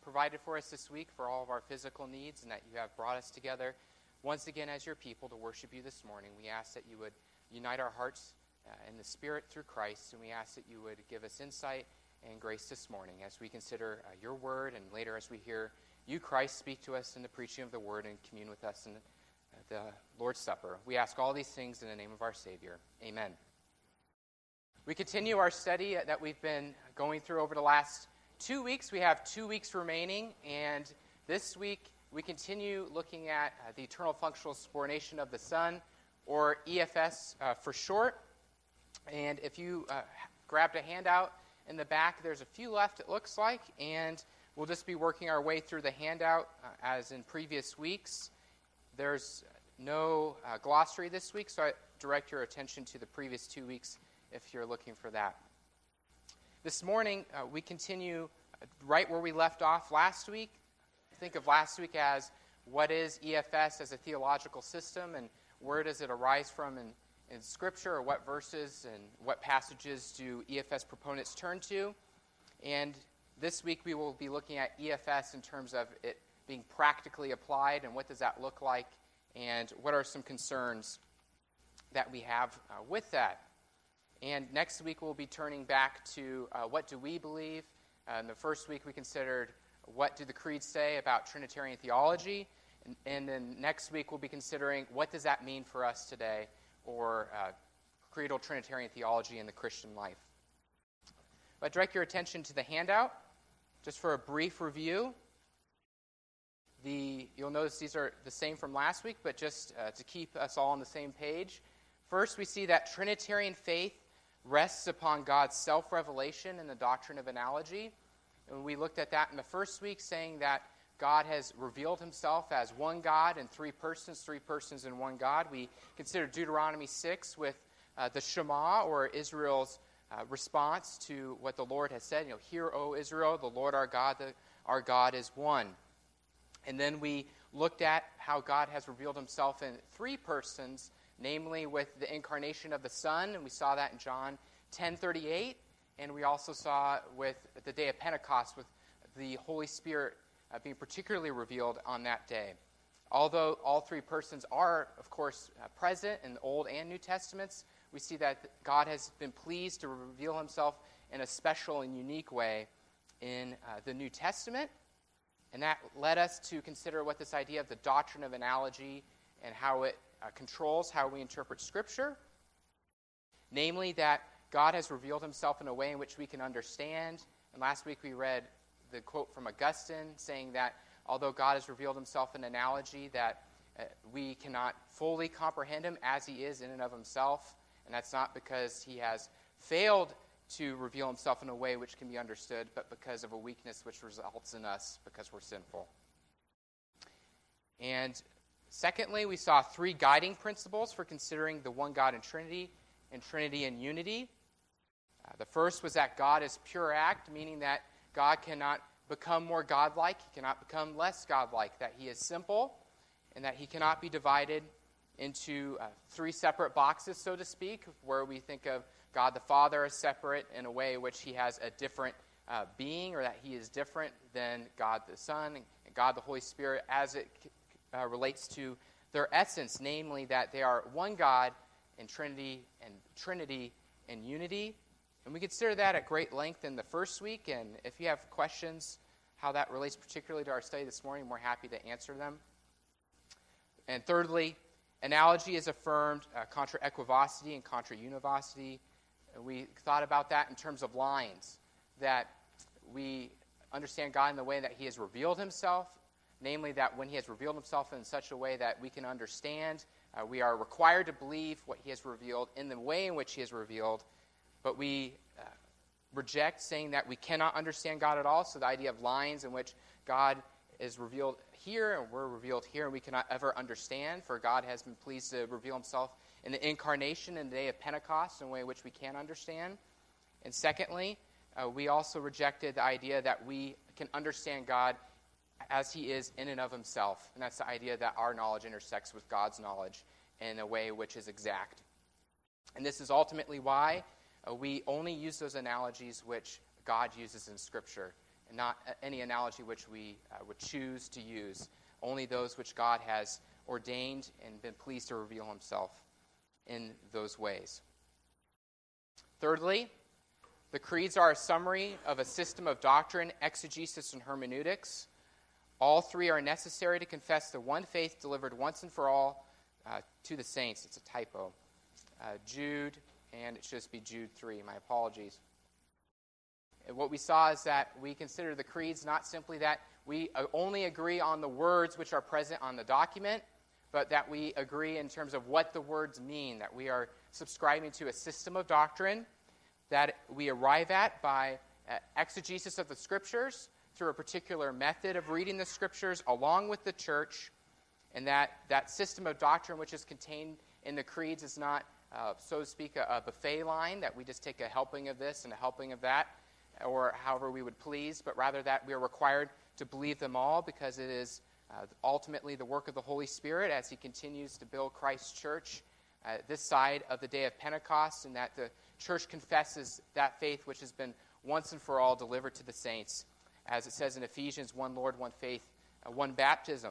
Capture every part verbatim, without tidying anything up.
provided for us this week for all of our physical needs, and that you have brought us together once again as your people to worship you this morning. We ask that you would unite our hearts uh, in the Spirit through Christ, and we ask that you would give us insight and grace this morning as we consider uh, your word, and later as we hear you, Christ, speak to us in the preaching of the word and commune with us in the, uh, the Lord's Supper. We ask all these things in the name of our Savior. Amen. We continue our study that we've been going through over the last two weeks. We have two weeks remaining, and this week we continue looking at uh, the eternal functional subordination of the Son, or E F S uh, for short. And if you uh, grabbed a handout in the back, there's a few left, it looks like, and we'll just be working our way through the handout uh, as in previous weeks. There's no uh, glossary this week, so I direct your attention to the previous two weeks if you're looking for that. This morning, uh, we continue right where we left off last week. Think of last week as what is E F S as a theological system, and where does it arise from in, in Scripture, or what verses and what passages do E F S proponents turn to. And this week we will be looking at E F S in terms of it being practically applied, and what does that look like, and what are some concerns that we have uh, with that. And next week we'll be turning back to uh, what do we believe. Uh, in the first week we considered what do the creeds say about Trinitarian theology. And, and then next week we'll be considering what does that mean for us today, or uh, creedal Trinitarian theology in the Christian life. But direct your attention to the handout, just for a brief review. The, you'll notice these are the same from last week, but just uh, to keep us all on the same page. First, we see that Trinitarian faith rests upon God's self-revelation in the doctrine of analogy. And we looked at that in the first week, saying that God has revealed himself as one God in three persons, three persons in one God. We considered Deuteronomy six with uh, the Shema, or Israel's uh, response to what the Lord has said. You know, hear, O Israel, the Lord our God, the, our God is one. And then we looked at how God has revealed himself in three persons, namely with the incarnation of the Son, and we saw that in John ten thirty-eight, and we also saw with the day of Pentecost with the Holy Spirit uh, being particularly revealed on that day. Although all three persons are, of course, uh, present in the Old and New Testaments, we see that God has been pleased to reveal himself in a special and unique way in uh, the New Testament, and that led us to consider what this idea of the doctrine of analogy and how it Uh, controls how we interpret Scripture, namely that God has revealed himself in a way in which we can understand. And last week we read the quote from Augustine saying that although God has revealed himself in analogy, that uh, we cannot fully comprehend him as he is in and of himself, and that's not because he has failed to reveal himself in a way which can be understood, but because of a weakness which results in us because we're sinful. And secondly, we saw three guiding principles for considering the one God in Trinity and Trinity in unity. Uh, the first was that God is pure act, meaning that God cannot become more godlike, he cannot become less godlike, that he is simple, and that he cannot be divided into uh, three separate boxes, so to speak, where we think of God the Father as separate in a way in which he has a different uh, being, or that he is different than God the Son and God the Holy Spirit as it Uh, relates to their essence, namely that they are one God in Trinity and Trinity in unity. And we consider that at great length in the first week, and if you have questions how that relates particularly to our study this morning, we're happy to answer them. And thirdly, analogy is affirmed uh, contra equivocity and contra univocity. And we thought about that in terms of lines, that we understand God in the way that he has revealed himself, namely that when he has revealed himself in such a way that we can understand, uh, we are required to believe what he has revealed in the way in which he has revealed, but we uh, reject saying that we cannot understand God at all. So the idea of lines in which God is revealed here and we're revealed here and we cannot ever understand, for God has been pleased to reveal himself in the incarnation in the day of Pentecost in a way in which we can understand. And secondly, uh, we also rejected the idea that we can understand God as he is in and of himself. And that's the idea that our knowledge intersects with God's knowledge in a way which is exact. And this is ultimately why uh, we only use those analogies which God uses in Scripture. and not any analogy which we uh, would choose to use, only those which God has ordained and been pleased to reveal himself in those ways. Thirdly, the creeds are a summary of a system of doctrine, exegesis, and hermeneutics. All three are necessary to confess the one faith delivered once and for all uh, to the saints. It's a typo. Uh, Jude, and it should just be Jude three. My apologies. And what we saw is that we consider the creeds not simply that we only agree on the words which are present on the document, but that we agree in terms of what the words mean, that we are subscribing to a system of doctrine that we arrive at by uh, exegesis of the Scriptures through a particular method of reading the Scriptures along with the church, and that that system of doctrine which is contained in the creeds is not, uh, so to speak, a, a buffet line, that we just take a helping of this and a helping of that, or however we would please, but rather that we are required to believe them all because it is uh, ultimately the work of the Holy Spirit as he continues to build Christ's church uh, this side of the day of Pentecost, and that the church confesses that faith which has been once and for all delivered to the saints, as it says in Ephesians, one Lord, one faith, uh, one baptism.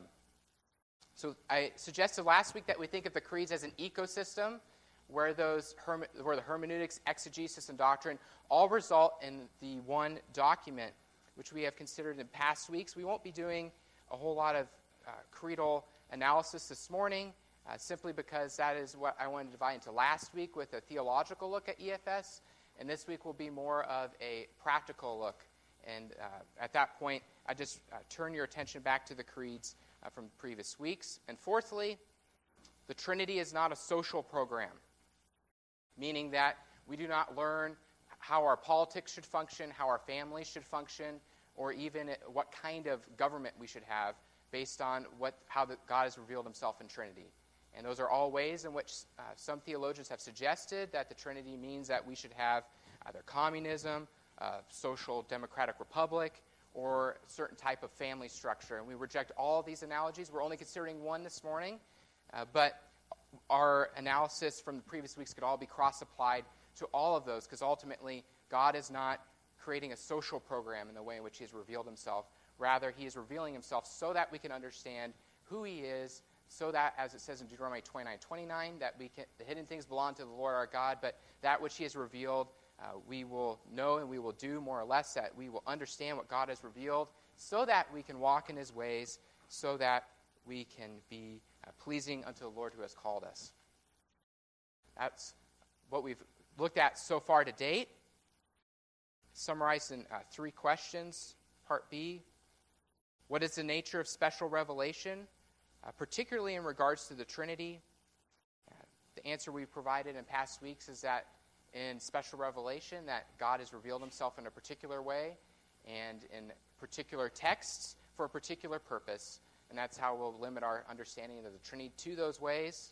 So I suggested last week that we think of the creeds as an ecosystem where those herme- where the hermeneutics, exegesis, and doctrine all result in the one document, which we have considered in past weeks. We won't be doing a whole lot of uh, creedal analysis this morning, uh, simply because that is what I wanted to divide into last week with a theological look at E F S, and this week will be more of a practical look. And uh, at that point, I just uh, turn your attention back to the creeds uh, from previous weeks. And fourthly, the Trinity is not a social program, meaning that we do not learn how our politics should function, how our families should function, or even what kind of government we should have based on what how the, God has revealed himself in Trinity. And those are all ways in which uh, some theologians have suggested that the Trinity means that we should have either communism, uh, social democratic republic, or a certain type of family structure. And we reject all of these analogies. We're only considering one this morning, uh, but our analysis from the previous weeks could all be cross-applied to all of those, because ultimately God is not creating a social program in the way in which he has revealed himself. Rather, he is revealing himself so that we can understand who he is, so that, as it says in Deuteronomy twenty-nine twenty-nine, that we can, the hidden things belong to the Lord our God, but that which he has revealed, uh, we will know and we will do more or less, that we will understand what God has revealed, so that we can walk in his ways, so that we can be uh, pleasing unto the Lord who has called us. That's what we've looked at so far to date. Summarized in uh, three questions. Part B, what is the nature of special revelation, uh, particularly in regards to the Trinity? Uh, the answer we provided in past weeks is that in special revelation, that God has revealed himself in a particular way and in particular texts for a particular purpose, and that's how we'll limit our understanding of the Trinity to those ways.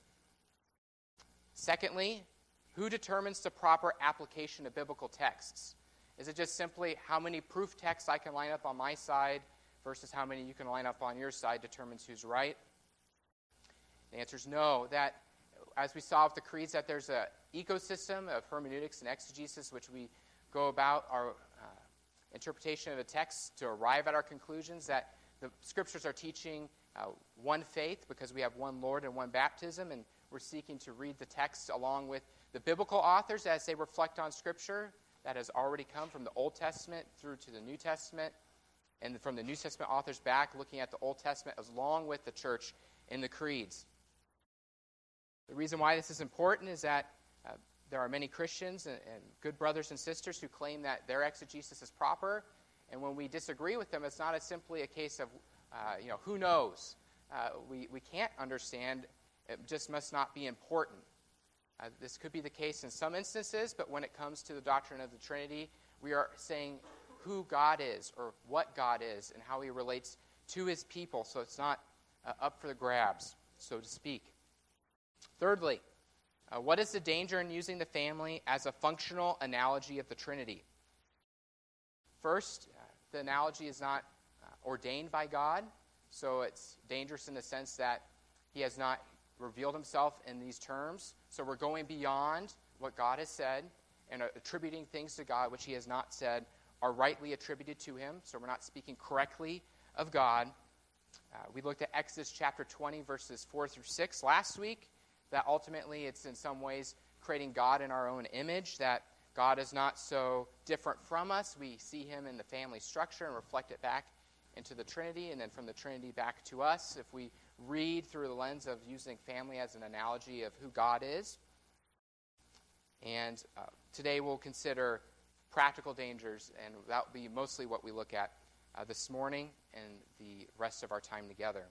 Secondly, who determines the proper application of biblical texts? Is it just simply how many proof texts I can line up on my side versus how many you can line up on your side determines who's right? The answer is no. That, as we saw with the creeds, that there's an ecosystem of hermeneutics and exegesis which we go about our uh, interpretation of the text to arrive at our conclusions, that the Scriptures are teaching uh, one faith because we have one Lord and one baptism, and we're seeking to read the text along with the biblical authors as they reflect on Scripture that has already come from the Old Testament through to the New Testament, and from the New Testament authors back, looking at the Old Testament along with the church in the creeds. The reason why this is important is that uh, there are many Christians and, and good brothers and sisters who claim that their exegesis is proper, and when we disagree with them, it's not a simply a case of, uh, you know, who knows? Uh, we, we can't understand. It just must not be important. Uh, this could be the case in some instances, but when it comes to the doctrine of the Trinity, we are saying who God is or what God is and how he relates to his people, so it's not uh, up for the grabs, so to speak. Thirdly, uh, what is the danger in using the family as a functional analogy of the Trinity? First, uh, the analogy is not uh, ordained by God, so it's dangerous in the sense that he has not revealed himself in these terms. So we're going beyond what God has said and attributing things to God which he has not said are rightly attributed to him, so we're not speaking correctly of God. Uh, we looked at Exodus chapter twenty, verses four through six last week, that ultimately it's in some ways creating God in our own image, that God is not so different from us. We see him in the family structure and reflect it back into the Trinity, and then from the Trinity back to us, if we read through the lens of using family as an analogy of who God is. And uh, today we'll consider practical dangers, and that will be mostly what we look at uh, this morning and the rest of our time together.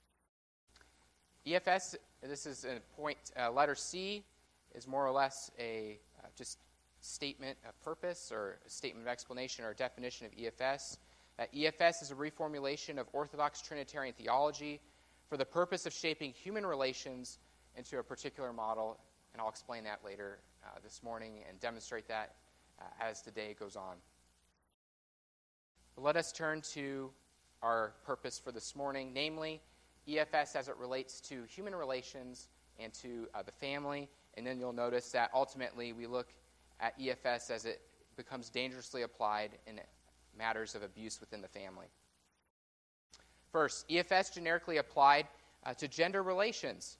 E F S, this is a point, uh, letter C, is more or less a uh, just statement of purpose or a statement of explanation or definition of E F S. Uh, E F S is a reformulation of Orthodox Trinitarian theology for the purpose of shaping human relations into a particular model, and I'll explain that later uh, this morning and demonstrate that uh, as the day goes on. But let us turn to our purpose for this morning, namely E F S as it relates to human relations and to uh, the family, and then you'll notice that ultimately we look at E F S as it becomes dangerously applied in matters of abuse within the family. First, E F S generically applied uh, to gender relations.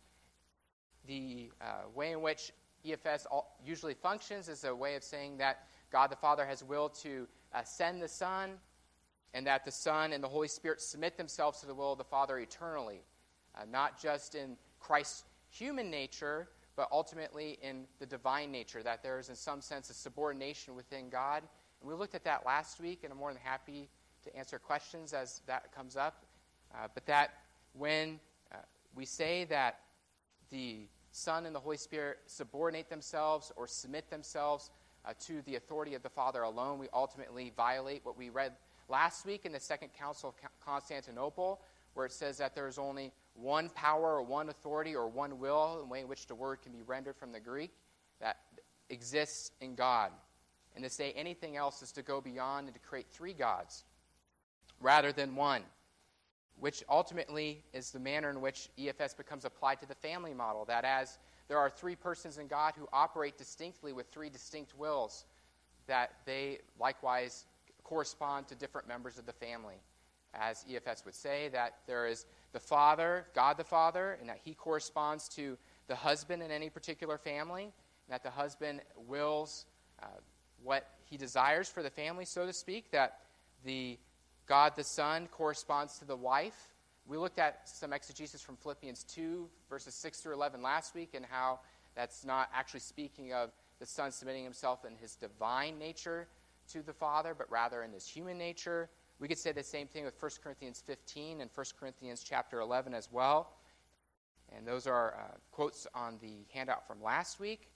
The uh, way in which E F S all, usually functions is a way of saying that God the Father has willed to uh, send the Son, and that the Son and the Holy Spirit submit themselves to the will of the Father eternally, uh, not just in Christ's human nature, but ultimately in the divine nature, that there is in some sense a subordination within God. And we looked at that last week, and I'm more than happy to answer questions as that comes up. Uh, but that when uh, we say that the Son and the Holy Spirit subordinate themselves or submit themselves uh, to the authority of the Father alone, we ultimately violate what we read last week in the Second Council of Constantinople, where it says that there is only one power or one authority or one will, the way in which the word can be rendered from the Greek, that exists in God. And to say anything else is to go beyond and to create three gods rather than one, which ultimately is the manner in which E F S becomes applied to the family model, that as there are three persons in God who operate distinctly with three distinct wills, that they likewise correspond to different members of the family. As E F S would say, that there is the Father, God the Father, and that he corresponds to the husband in any particular family, and that the husband wills uh, what he desires for the family, so to speak, that the God the Son corresponds to the wife. We looked at some exegesis from Philippians two, verses six through eleven last week, and how that's not actually speaking of the Son submitting himself in his divine nature to the Father, but rather in his human nature. We could say the same thing with First Corinthians fifteen and First Corinthians chapter eleven as well. And those are uh, quotes on the handout from last week.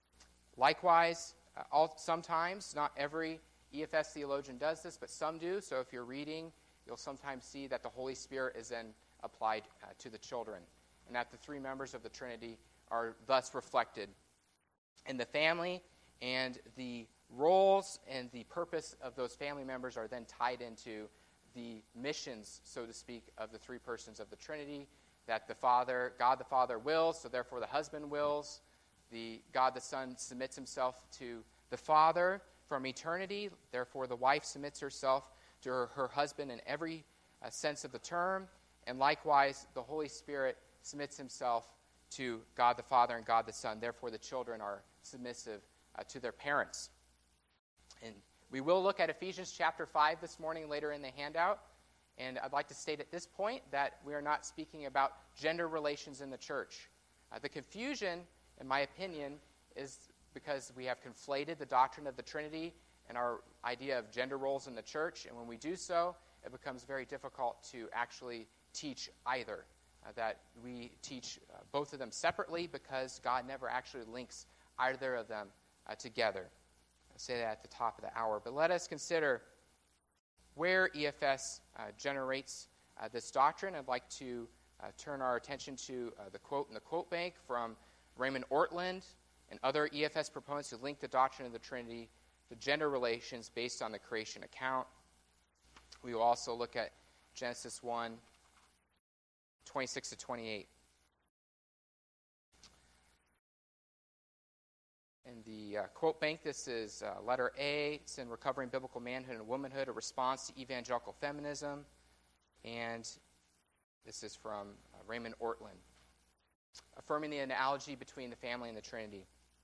Likewise, uh, all, sometimes, not every E F S theologian does this, but some do. So if you're reading, you'll sometimes see that the Holy Spirit is then applied uh, to the children, and that the three members of the Trinity are thus reflected in the family, and the roles and the purpose of those family members are then tied into the missions, so to speak, of the three persons of the Trinity, that the Father, God the Father wills, so therefore the husband wills. The God the Son submits himself to the Father from eternity, therefore the wife submits herself to her, her husband in every uh, sense of the term, and likewise the Holy Spirit submits himself to God the Father and God the Son, therefore the children are submissive uh, to their parents. And we will look at Ephesians chapter five this morning later in the handout. And I'd like to state at this point that we are not speaking about gender relations in the church. Uh, the confusion, in my opinion, is because we have conflated the doctrine of the Trinity and our idea of gender roles in the church. And when we do so, it becomes very difficult to actually teach either. Uh, that we teach uh, both of them separately because God never actually links either of them uh, together. Say that at the top of the hour. But let us consider where E F S uh, generates uh, this doctrine. I'd like to uh, turn our attention to uh, the quote in the quote bank from Raymond Ortland and other E F S proponents who link the doctrine of the Trinity to gender relations based on the creation account. We will also look at Genesis one, twenty-six to twenty-eight. In the uh, quote bank, this is uh, letter A. It's in Recovering Biblical Manhood and Womanhood, a response to evangelical feminism. And this is from uh, Raymond Ortlund, affirming the analogy between the family and the Trinity.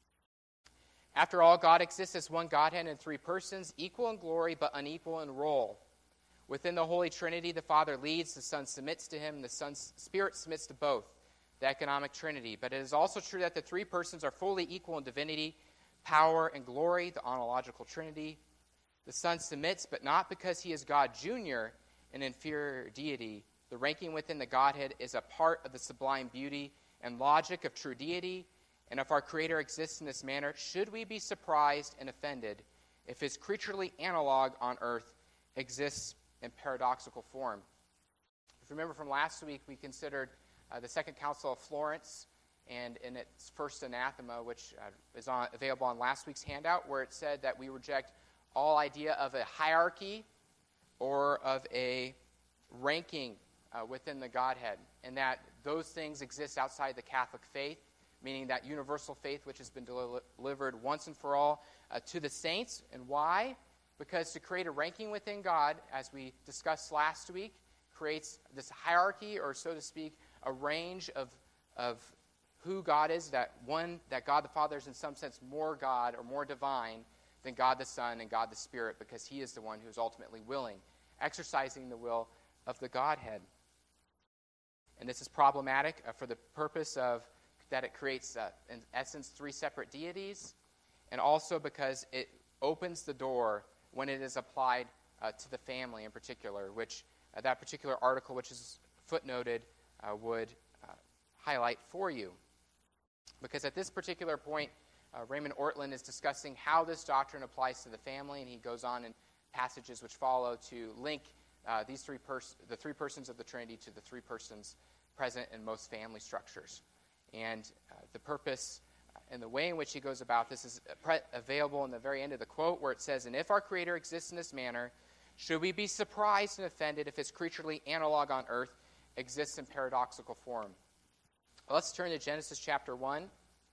After all, God exists as one Godhead in three persons, equal in glory but unequal in role. Within the Holy Trinity, the Father leads, the Son submits to him, and the Son's Spirit submits to both, the economic Trinity. But it is also true that the three persons are fully equal in divinity, power, and glory, the ontological Trinity. The Son submits, but not because he is God Junior, an inferior deity. The ranking within the Godhead is a part of the sublime beauty and logic of true deity. And if our Creator exists in this manner, should we be surprised and offended if his creaturely analog on earth exists in paradoxical form? If you remember from last week, we considered uh, the Second Council of Florence, and in its first anathema, which uh, is on, available on last week's handout, where it said that we reject all idea of a hierarchy or of a ranking uh, within the Godhead, and that those things exist outside the Catholic faith, meaning that universal faith which has been del- delivered once and for all uh, to the saints. And why? Because to create a ranking within God, as we discussed last week, creates this hierarchy, or so to speak, a range of, of who God is, that one, that God the Father is in some sense more God or more divine than God the Son and God the Spirit, because he is the one who is ultimately willing, exercising the will of the Godhead. And this is problematic uh, for the purpose of that it creates, uh, in essence, three separate deities, and also because it opens the door when it is applied uh, to the family in particular, which uh, that particular article, which is footnoted, uh, would uh, highlight for you. Because at this particular point, uh, Raymond Ortlund is discussing how this doctrine applies to the family, and he goes on in passages which follow to link uh, these three pers- the three persons of the Trinity to the three persons present in most family structures. And uh, the purpose and the way in which he goes about this is pre- available in the very end of the quote, where it says, "And if our Creator exists in this manner, should we be surprised and offended if his creaturely analog on earth exists in paradoxical form?" Well, let's turn to Genesis chapter one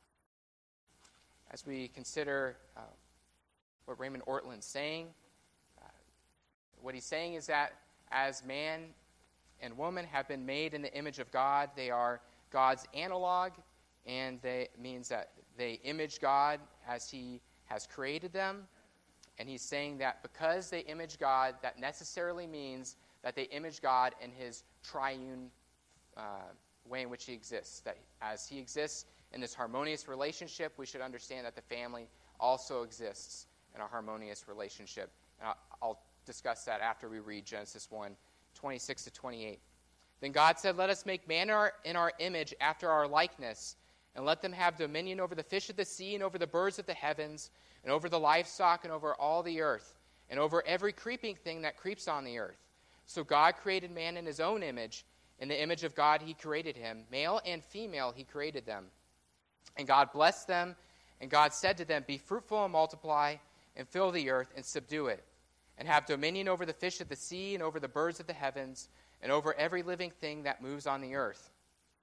as we consider uh, what Raymond Ortlund is saying. Uh, what he's saying is that as man and woman have been made in the image of God, they are God's analog, and they means that they image God as he has created them. And he's saying that because they image God, that necessarily means that they image God in his triune uh, way in which he exists. That as he exists in this harmonious relationship, we should understand that the family also exists in a harmonious relationship. And I'll, I'll discuss that after we read Genesis one, twenty-six to twenty-eight. Then God said, "Let us make man in our, in our image after our likeness, and let them have dominion over the fish of the sea, and over the birds of the heavens, and over the livestock, and over all the earth, and over every creeping thing that creeps on the earth." So God created man in his own image. In the image of God he created him. Male and female he created them. And God blessed them, and God said to them, "Be fruitful and multiply, and fill the earth, and subdue it, and have dominion over the fish of the sea, and over the birds of the heavens, and over every living thing that moves on the earth."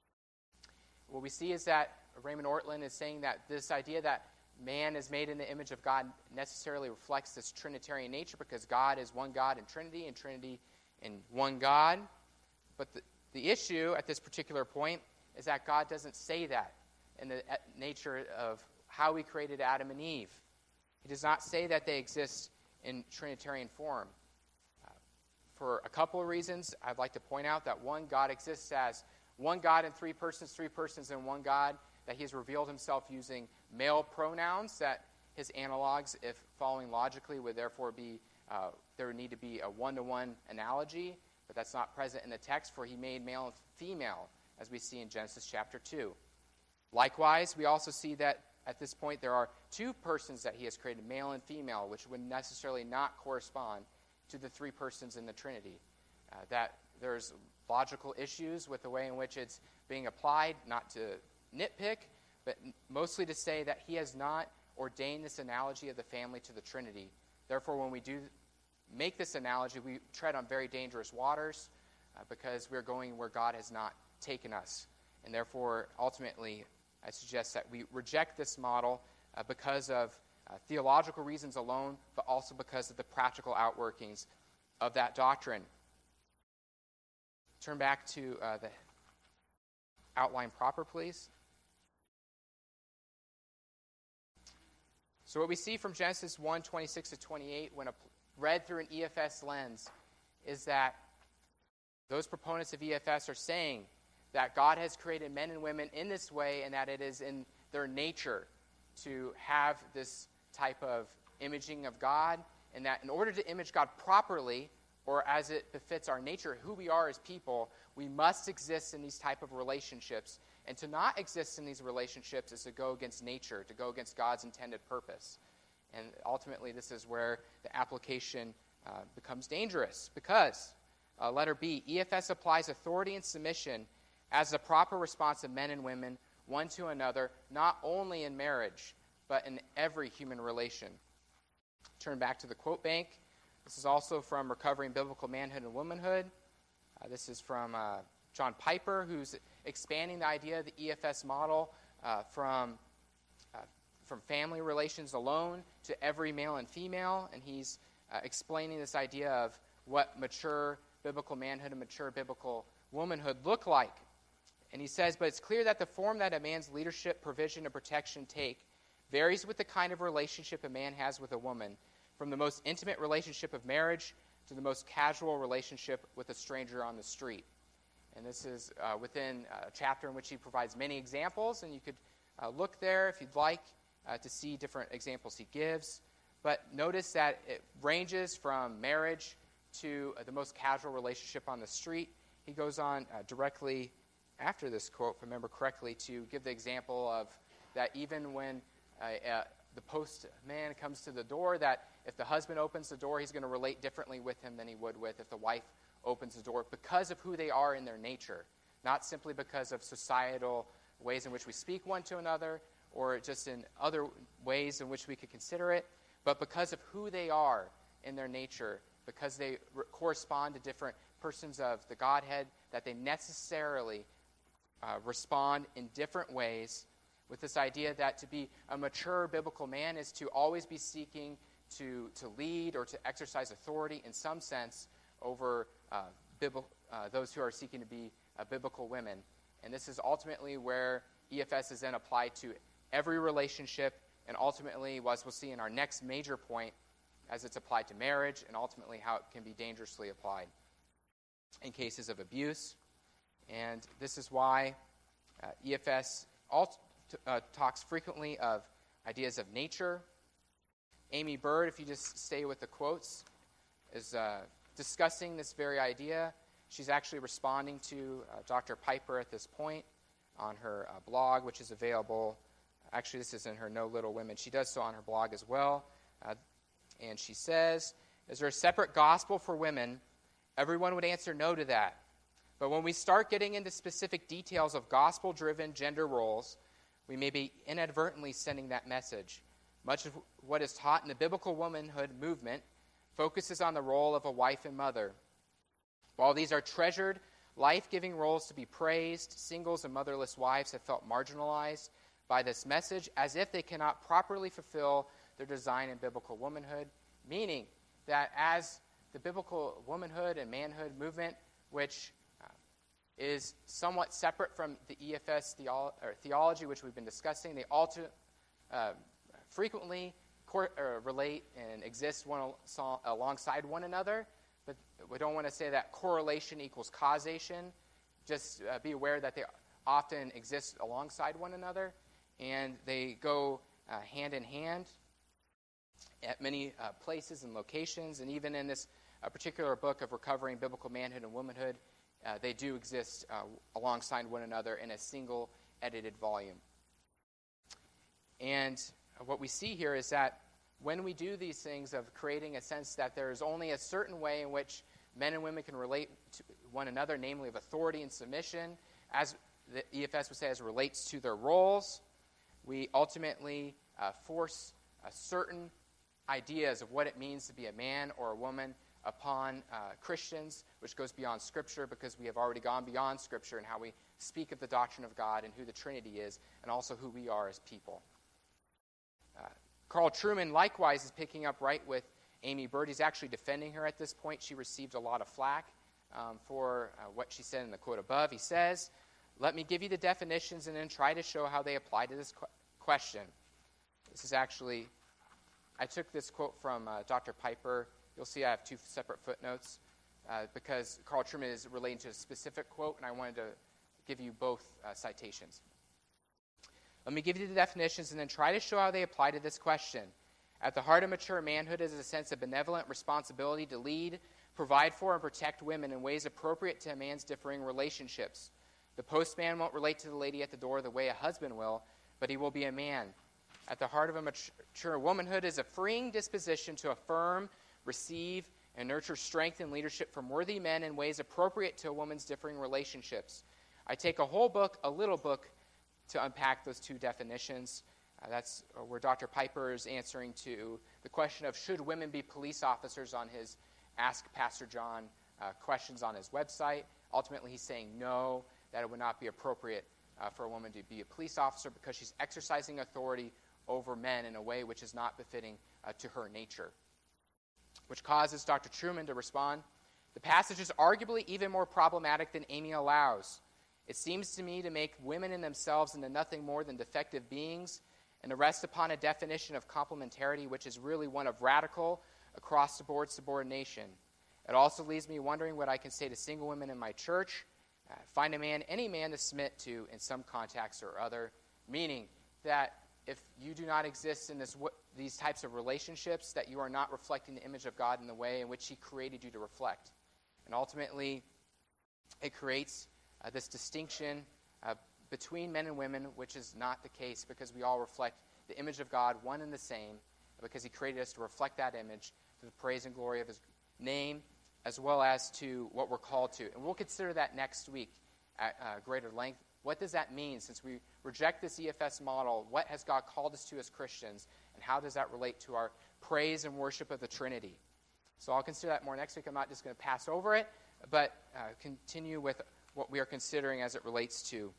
What we see is that Raymond Ortlund is saying that this idea that man is made in the image of God necessarily reflects this Trinitarian nature, because God is one God in Trinity, and Trinity in one God. But the, the issue at this particular point is that God doesn't say that in the nature of how he created Adam and Eve. He does not say that they exist in Trinitarian form. Uh, for a couple of reasons, I'd like to point out that one, God exists as one God in three persons, three persons in one God, that he has revealed himself using male pronouns, that his analogs, if following logically, would therefore be, uh, there would need to be a one-to-one analogy, but that's not present in the text, for he made male and female, as we see in Genesis chapter two. Likewise, we also see that at this point there are two persons that he has created, male and female, which would necessarily not correspond to the three persons in the Trinity. Uh, that there's logical issues with the way in which it's being applied, not to nitpick, but mostly to say that he has not ordained this analogy of the family to the Trinity. Therefore, when we do make this analogy, we tread on very dangerous waters uh, because we're going where God has not taken us. And therefore, ultimately, I suggest that we reject this model uh, because of uh, theological reasons alone, but also because of the practical outworkings of that doctrine. Turn back to uh, the outline proper, please. So what we see from Genesis one, twenty-six to twenty-eight, when a, read through an E F S lens, is that those proponents of E F S are saying that God has created men and women in this way, and that it is in their nature to have this type of imaging of God, and that in order to image God properly, or as it befits our nature, who we are as people, we must exist in these type of relationships. And to not exist in these relationships is to go against nature, to go against God's intended purpose. And ultimately, this is where the application uh, becomes dangerous. Because, uh, letter B, E F S applies authority and submission as the proper response of men and women, one to another, not only in marriage, but in every human relation. Turn back to the quote bank. This is also from Recovering Biblical Manhood and Womanhood. Uh, this is from uh, John Piper, who's expanding the idea of the E F S model uh, from, uh, from family relations alone to every male and female. And he's uh, explaining this idea of what mature biblical manhood and mature biblical womanhood look like. And he says, but it's clear that the form that a man's leadership, provision, and protection take varies with the kind of relationship a man has with a woman, from the most intimate relationship of marriage to the most casual relationship with a stranger on the street. And this is uh, within a chapter in which he provides many examples, and you could uh, look there if you'd like uh, to see different examples he gives. But notice that it ranges from marriage to uh, the most casual relationship on the street. He goes on uh, directly after this quote, if I remember correctly, to give the example of that even when uh, uh, the postman comes to the door, that if the husband opens the door, he's going to relate differently with him than he would with if the wife opens the door, because of who they are in their nature, not simply because of societal ways in which we speak one to another or just in other ways in which we could consider it, but because of who they are in their nature, because they re- correspond to different persons of the Godhead, that they necessarily uh, respond in different ways, with this idea that to be a mature biblical man is to always be seeking to, to lead or to exercise authority in some sense over uh, bibl- uh, those who are seeking to be uh, biblical women. And this is ultimately where E F S is then applied to every relationship, and ultimately, as we'll see in our next major point, as it's applied to marriage, and ultimately how it can be dangerously applied in cases of abuse. And this is why uh, E F S alt- uh, talks frequently of ideas of nature. Amy Bird, if you just stay with the quotes, is uh, discussing this very idea. She's actually responding to uh, Doctor Piper at this point on her uh, blog, which is available. Actually, this is in her No Little Women. She does so on her blog as well. Uh, and she says, is there a separate gospel for women? Everyone would answer no to that. But when we start getting into specific details of gospel-driven gender roles, we may be inadvertently sending that message. Much of what is taught in the biblical womanhood movement focuses on the role of a wife and mother. While these are treasured, life-giving roles to be praised, singles and motherless wives have felt marginalized by this message as if they cannot properly fulfill their design in biblical womanhood, meaning that as the biblical womanhood and manhood movement, which uh, is somewhat separate from the E F S theolo- or theology, which we've been discussing, they alter, uh, frequently cor- uh, relate and exist one al- alongside one another, but we don't want to say that correlation equals causation. Just uh, be aware that they often exist alongside one another, and they go uh, hand in hand at many uh, places and locations. And even in this uh, particular book of Recovering Biblical Manhood and Womanhood, uh, they do exist uh, alongside one another in a single edited volume. And what we see here is that when we do these things of creating a sense that there is only a certain way in which men and women can relate to one another, namely of authority and submission, as the E F S would say, as it relates to their roles, we ultimately uh, force uh, certain ideas of what it means to be a man or a woman upon uh, Christians, which goes beyond Scripture, because we have already gone beyond Scripture in how we speak of the doctrine of God and who the Trinity is, and also who we are as people. Carl Trueman, likewise, is picking up right with Amy Bird. He's actually defending her at this point. She received a lot of flack um, for uh, what she said in the quote above. He says, "Let me give you the definitions and then try to show how they apply to this qu- question." This is actually, I took this quote from uh, Doctor Piper. You'll see I have two separate footnotes uh, because Carl Trueman is relating to a specific quote, and I wanted to give you both uh, citations. Let me give you the definitions and then try to show how they apply to this question. At the heart of mature manhood is a sense of benevolent responsibility to lead, provide for, and protect women in ways appropriate to a man's differing relationships. The postman won't relate to the lady at the door the way a husband will, but he will be a man. At the heart of a mature womanhood is a freeing disposition to affirm, receive, and nurture strength and leadership from worthy men in ways appropriate to a woman's differing relationships. I take a whole book, a little book, to unpack those two definitions. Uh, that's uh, where Doctor Piper is answering to the question of should women be police officers on his Ask Pastor John uh, questions on his website. Ultimately, he's saying no, that it would not be appropriate uh, for a woman to be a police officer because she's exercising authority over men in a way which is not befitting uh, to her nature. Which causes Doctor Trueman to respond, "The passage is arguably even more problematic than Amy allows. It seems to me to make women in themselves into nothing more than defective beings and to rest upon a definition of complementarity which is really one of radical, across-the-board subordination. It also leaves me wondering what I can say to single women in my church. Uh, find a man, any man to submit to in some context or other," meaning that if you do not exist in this these types of relationships, that you are not reflecting the image of God in the way in which he created you to reflect. And ultimately, it creates uh, this distinction uh, between men and women, which is not the case because we all reflect the image of God, one and the same, because he created us to reflect that image to the praise and glory of his name, as well as to what we're called to. And we'll consider that next week at uh, greater length. What does that mean? Since we reject this E F S model, what has God called us to as Christians, and how does that relate to our praise and worship of the Trinity? So I'll consider that more next week. I'm not just going to pass over it, but uh, continue with what we are considering as it relates to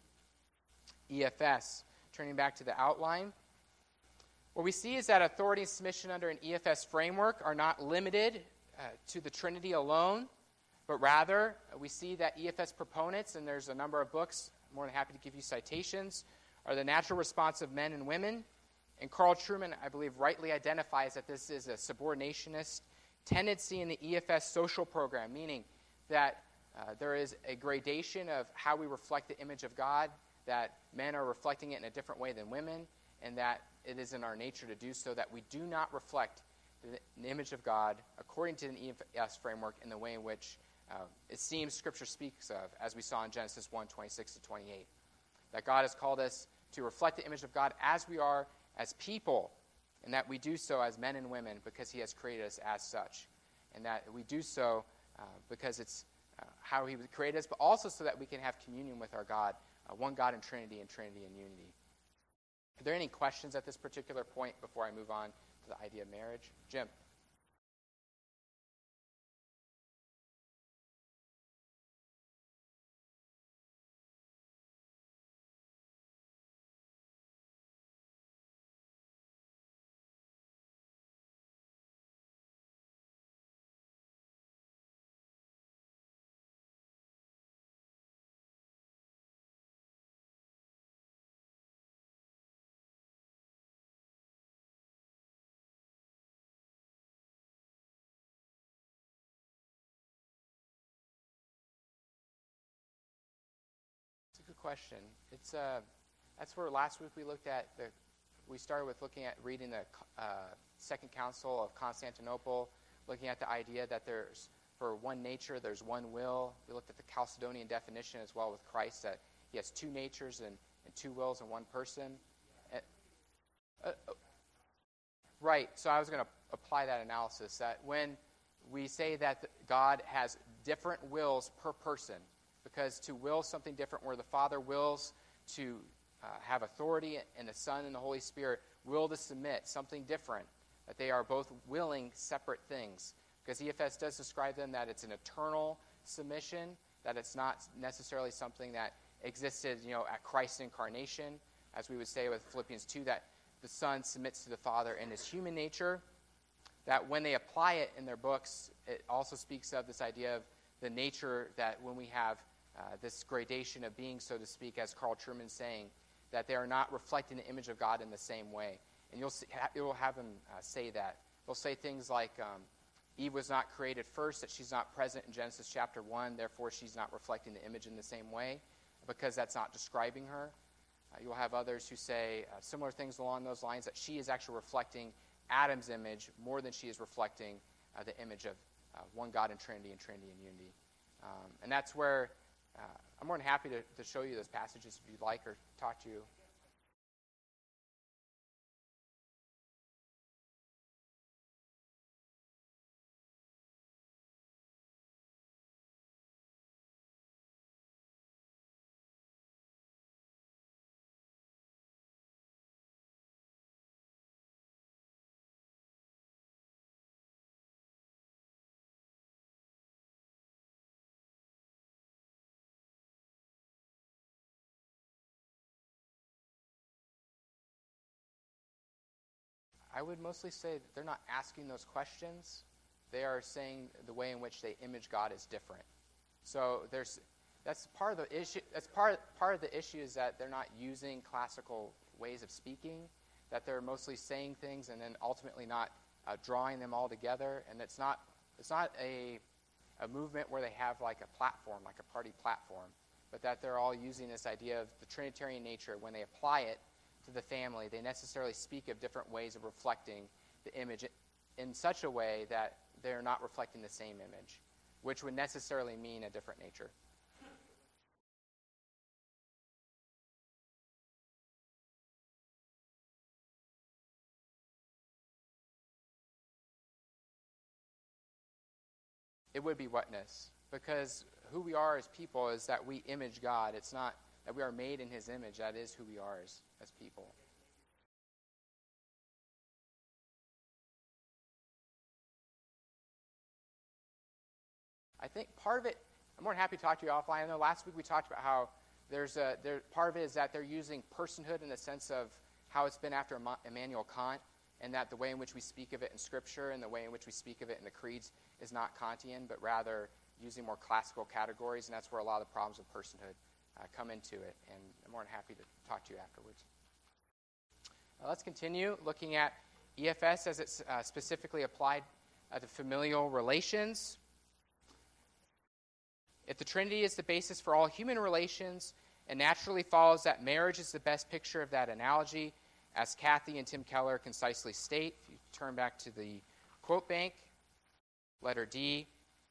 E F S. Turning back to the outline, what we see is that authority and submission under an E F S framework are not limited uh, to the Trinity alone, but rather uh, we see that E F S proponents, and there's a number of books, I'm more than happy to give you citations, are the natural response of men and women. And Carl Trueman, I believe, rightly identifies that this is a subordinationist tendency in the E F S social program, meaning that uh, there is a gradation of how we reflect the image of God, that men are reflecting it in a different way than women, and that it is in our nature to do so, that we do not reflect the, the image of God according to the E F S framework in the way in which uh, it seems Scripture speaks of, as we saw in Genesis one, twenty-six to twenty-eight. That God has called us to reflect the image of God as we are as people, and that we do so as men and women because he has created us as such, and that we do so uh, because it's uh, how he created us, but also so that we can have communion with our God, uh, one God in Trinity and Trinity in unity. Are there any questions at this particular point before I move on to the idea of marriage? Jim? It's a good question. It's uh, that's where last week we looked at the. We started with looking at reading the uh, Second Council of Constantinople, looking at the idea that there's for one nature there's one will. We looked at the Chalcedonian definition as well with Christ that he has two natures and, and two wills in one person. Uh, uh, right. So I was going to apply that analysis that when we say that God has different wills per person. Because to will something different, where the Father wills to uh, have authority and the Son and the Holy Spirit will to submit, something different, that they are both willing separate things. Because E F S does describe them that it's an eternal submission, that it's not necessarily something that existed, you know, at Christ's incarnation, as we would say with Philippians two, that the Son submits to the Father in his human nature, that when they apply it in their books, it also speaks of this idea of the nature that when we have uh, this gradation of being, so to speak, as Carl Trueman's saying, that they are not reflecting the image of God in the same way. And you'll see, you'll have them uh, say that. They'll say things like, um, Eve was not created first, that she's not present in Genesis chapter one, therefore she's not reflecting the image in the same way, because that's not describing her. Uh, you'll have others who say uh, similar things along those lines, that she is actually reflecting Adam's image more than she is reflecting uh, the image of uh, one God in Trinity and Trinity in unity. Um, and that's where uh, I'm more than happy to, to show you those passages if you'd like, or talk to you. I would mostly say that they're not asking those questions. They are saying the way in which they image God is different. So there's that's part of the issue. That's part part of the issue is that they're not using classical ways of speaking. That they're mostly saying things and then ultimately not uh, drawing them all together. And it's not it's not a a movement where they have like a platform, like a party platform, but that they're all using this idea of the Trinitarian nature. When they apply it to the family, they necessarily speak of different ways of reflecting the image in such a way that they're not reflecting the same image, which would necessarily mean a different nature. It would be whatness, because who we are as people is that we image God. It's not that we are made in his image. That is who we are as, as people. I think part of it, I'm more than happy to talk to you offline. I know last week we talked about how there's a, there, part of it is that they're using personhood in the sense of how it's been after Immanuel Kant, and that the way in which we speak of it in Scripture and the way in which we speak of it in the creeds is not Kantian, but rather using more classical categories, and that's where a lot of the problems of personhood uh, come into it. And I'm more than happy to talk to you afterwards. Uh, let's continue looking at E F S as it's uh, specifically applied uh, to familial relations. If the Trinity is the basis for all human relations, it naturally follows that marriage is the best picture of that analogy, as Kathy and Tim Keller concisely state. If you turn back to the quote bank, letter D.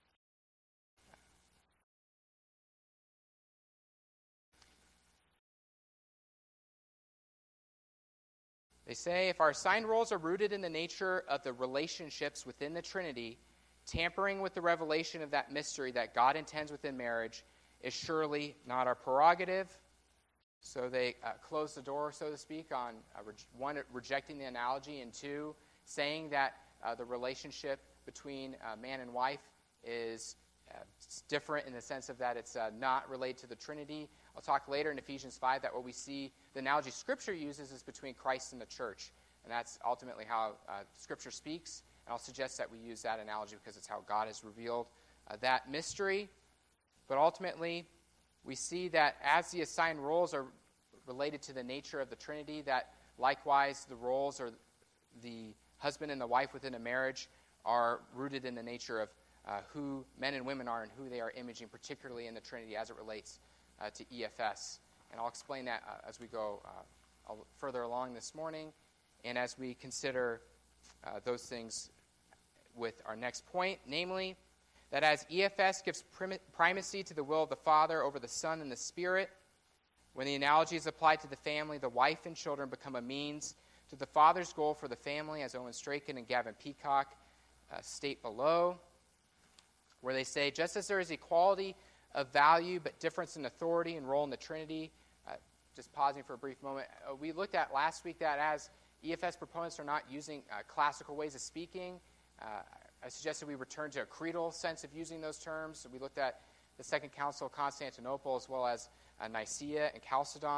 They say, if our assigned roles are rooted in the nature of the relationships within the Trinity, tampering with the revelation of that mystery that God intends within marriage is surely not our prerogative. So they uh, close the door, so to speak, on uh, re- one, rejecting the analogy, and two, saying that uh, the relationship between uh, man and wife is uh, different in the sense of that it's uh, not related to the Trinity. I'll talk later in Ephesians five that what we see, the analogy Scripture uses is between Christ and the church. And that's ultimately how uh, Scripture speaks. And I'll suggest that we use that analogy because it's how God has revealed uh, that mystery. But ultimately, we see that as the assigned roles are related to the nature of the Trinity, that likewise the roles or the husband and the wife within a marriage are rooted in the nature of uh, who men and women are and who they are imaging, particularly in the Trinity as it relates uh, to E F S. And I'll explain that uh, as we go uh, further along this morning and as we consider uh, those things with our next point, namely that as E F S gives prim- primacy to the will of the Father over the Son and the Spirit, when the analogy is applied to the family, the wife and children become a means to the Father's goal for the family, as Owen Strachan and Gavin Peacock uh, state below, where they say, just as there is equality of value but difference in authority and role in the Trinity, uh, just pausing for a brief moment, uh, we looked at last week that as E F S proponents are not using uh, classical ways of speaking, uh, I suggested we return to a creedal sense of using those terms. So we looked at the Second Council of Constantinople as well as uh, Nicaea and Chalcedon.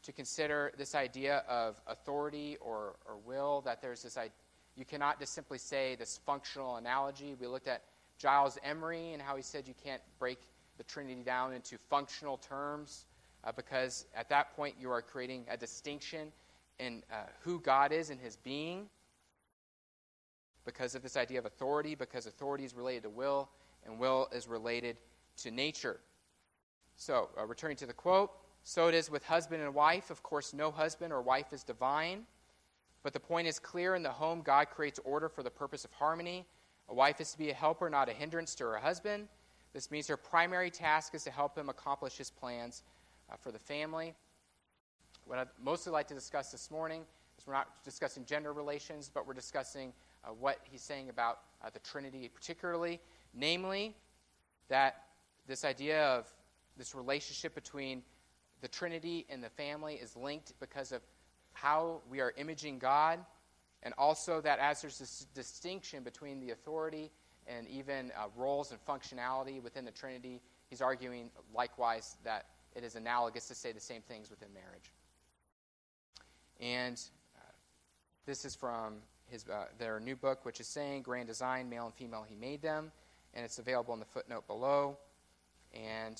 to consider this idea of authority or, or will, that there's this idea. You cannot just simply say this functional analogy. We looked at Giles Emery and how he said you can't break the Trinity down into functional terms uh, because at that point you are creating a distinction in uh, who God is in his being because of this idea of authority, because authority is related to will and will is related to nature. So, uh, returning to the quote, so it is with husband and wife. Of course, no husband or wife is divine. But the point is clear. In the home, God creates order for the purpose of harmony. A wife is to be a helper, not a hindrance to her husband. This means her primary task is to help him accomplish his plans uh, for the family. What I'd mostly like to discuss this morning is we're not discussing gender relations, but we're discussing uh, what he's saying about uh, the Trinity particularly, namely that this idea of this relationship between the Trinity and the family is linked because of how we are imaging God, and also that as there's this distinction between the authority and even uh, roles and functionality within the Trinity, he's arguing likewise that it is analogous to say the same things within marriage. And uh, this is from his uh, their new book, which is saying, Grand Design, Male and Female, He Made Them, and it's available in the footnote below. And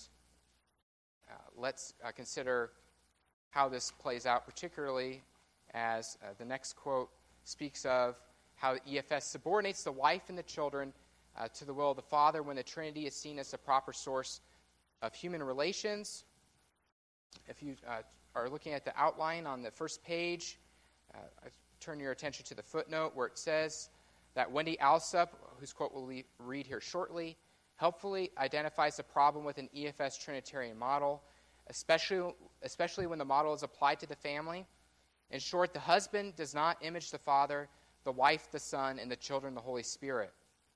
uh, let's uh, consider how this plays out, particularly as uh, the next quote speaks of how E F S subordinates the wife and the children uh, to the will of the Father when the Trinity is seen as the proper source of human relations. If you uh, are looking at the outline on the first page, uh, I turn your attention to the footnote where it says that Wendy Alsup, whose quote we'll le- read here shortly, helpfully identifies the problem with an E F S Trinitarian model, especially, especially when the model is applied to the family. In short, the husband does not image the Father, the wife the Son, and the children the Holy Spirit.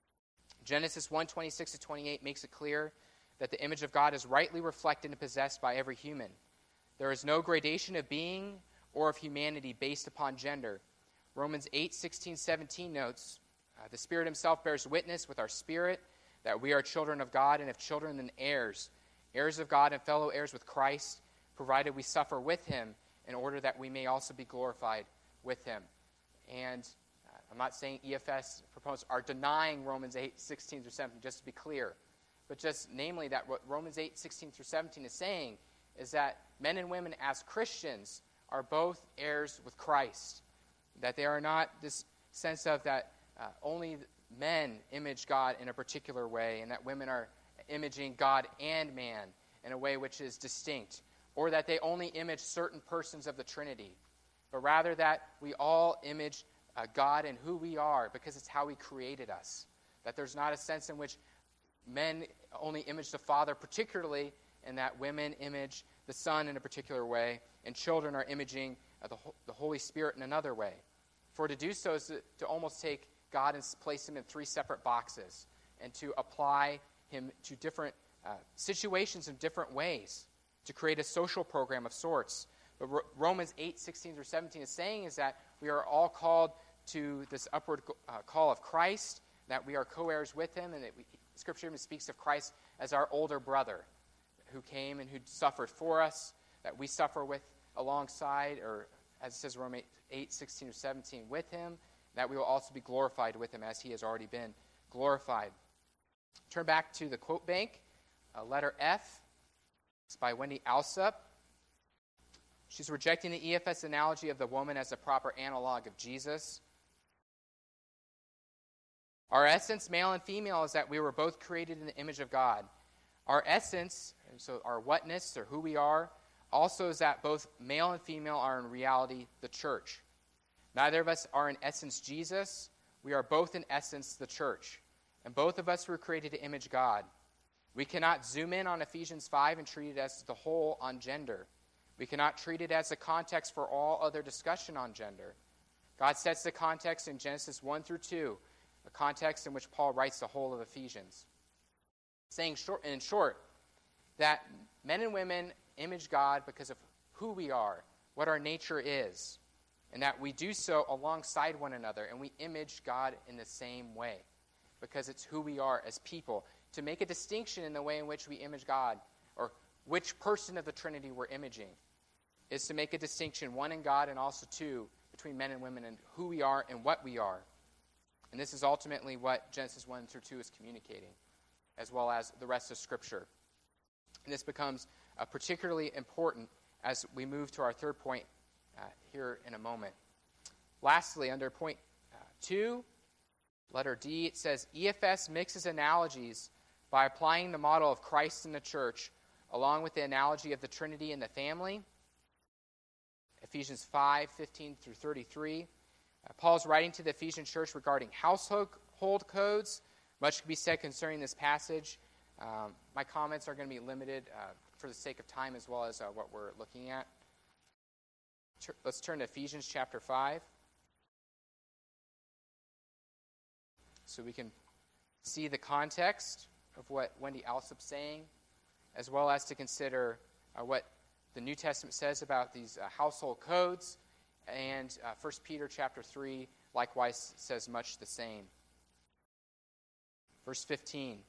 Genesis one, twenty-six to twenty-eight makes it clear that the image of God is rightly reflected and possessed by every human. There is no gradation of being or of humanity based upon gender. Romans eight, sixteen, seventeen notes, uh, the Spirit himself bears witness with our spirit that we are children of God, and if children, then heirs, heirs of God and fellow heirs with Christ, provided we suffer with him in order that we may also be glorified with him. And uh, I'm not saying E F S proponents are denying Romans eight, sixteen through seventeen, just to be clear. But just namely that what Romans eight, sixteen through seventeen is saying is that men and women as Christians are both heirs with Christ. That they are not this sense of that uh, only men image God in a particular way, and that women are imaging God and man in a way which is distinct, or that they only image certain persons of the Trinity, but rather that we all image uh, God and who we are because it's how he created us. That there's not a sense in which men only image the Father particularly, and that women image the Son in a particular way, and children are imaging uh, the, the Holy Spirit in another way. For to do so is to, to almost take God and place him in three separate boxes, and to apply him to different uh, situations in different ways, to create a social program of sorts. But R- Romans eight, sixteen through seventeen is saying is that we are all called to this upward uh, call of Christ, that we are co-heirs with him, and that we, Scripture even speaks of Christ as our older brother who came and who suffered for us, that we suffer with alongside, or as it says Romans eight, sixteen or seventeen, with him, that we will also be glorified with him as he has already been glorified. Turn back to the quote bank. Uh, letter F. It's by Wendy Alsup. She's rejecting the E F S analogy of the woman as a proper analog of Jesus. Our essence, male and female, is that we were both created in the image of God. Our essence, so our whatness, or who we are, also is that both male and female are in reality the church. Neither of us are in essence Jesus. We are both in essence the church. And both of us were created to image God. We cannot zoom in on Ephesians five and treat it as the whole on gender. We cannot treat it as the context for all other discussion on gender. God sets the context in Genesis one through two, the context in which Paul writes the whole of Ephesians. Saying short, in short, that men and women image God because of who we are, what our nature is, and that we do so alongside one another, and we image God in the same way because it's who we are as people. To make a distinction in the way in which we image God, or which person of the Trinity we're imaging. is to make a distinction, one in God and also two, between men and women and who we are and what we are. And this is ultimately what Genesis one through two is communicating, as well as the rest of Scripture. And this becomes uh, particularly important as we move to our third point uh, here in a moment. Lastly, under point uh, two, letter D, it says, E F S mixes analogies by applying the model of Christ in the church, along with the analogy of the Trinity in the family. Ephesians five, fifteen through thirty-three. Uh, Paul's writing to the Ephesian church regarding household codes. Much can be said concerning this passage. Um, my comments are going to be limited uh, for the sake of time as well as uh, what we're looking at. Tur- let's turn to Ephesians chapter five. So we can see the context of what Wendy Alsop's saying, as well as to consider uh, what the New Testament says about these uh, household codes, and uh, First Peter chapter three likewise says much the same. Verse fifteen.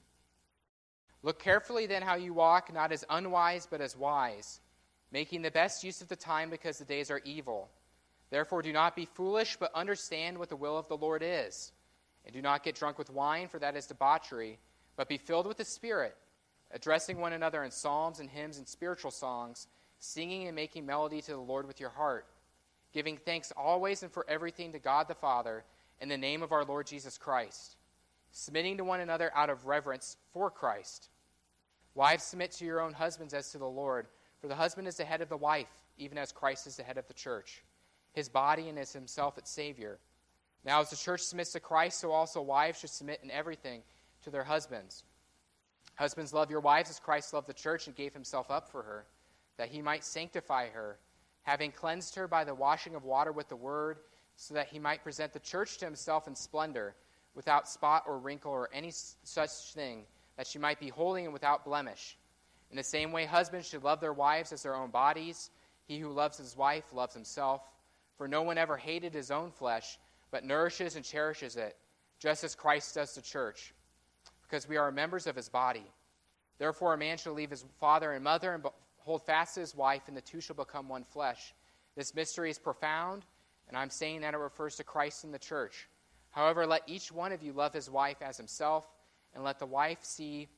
Look carefully then how you walk, not as unwise but as wise, making the best use of the time because the days are evil. Therefore do not be foolish, but understand what the will of the Lord is. And do not get drunk with wine, for that is debauchery, but be filled with the Spirit, addressing one another in psalms and hymns and spiritual songs, singing and making melody to the Lord with your heart, giving thanks always and for everything to God the Father in the name of our Lord Jesus Christ, submitting to one another out of reverence for Christ. Wives, submit to your own husbands as to the Lord, for the husband is the head of the wife, even as Christ is the head of the church, his body, and as himself its Savior. Now as the church submits to Christ, so also wives should submit in everything to their husbands. Husbands, love your wives as Christ loved the church and gave himself up for her, that he might sanctify her, having cleansed her by the washing of water with the word, so that he might present the church to himself in splendor, without spot or wrinkle or any such thing, that she might be holy and without blemish. In the same way, husbands should love their wives as their own bodies. He who loves his wife loves himself. For no one ever hated his own flesh, but nourishes and cherishes it, just as Christ does the church, because we are members of his body. Therefore, a man shall leave his father and mother and hold fast to his wife, and the two shall become one flesh. This mystery is profound, and I'm saying that it refers to Christ and the church. However, let each one of you love his wife as himself, and let the wife see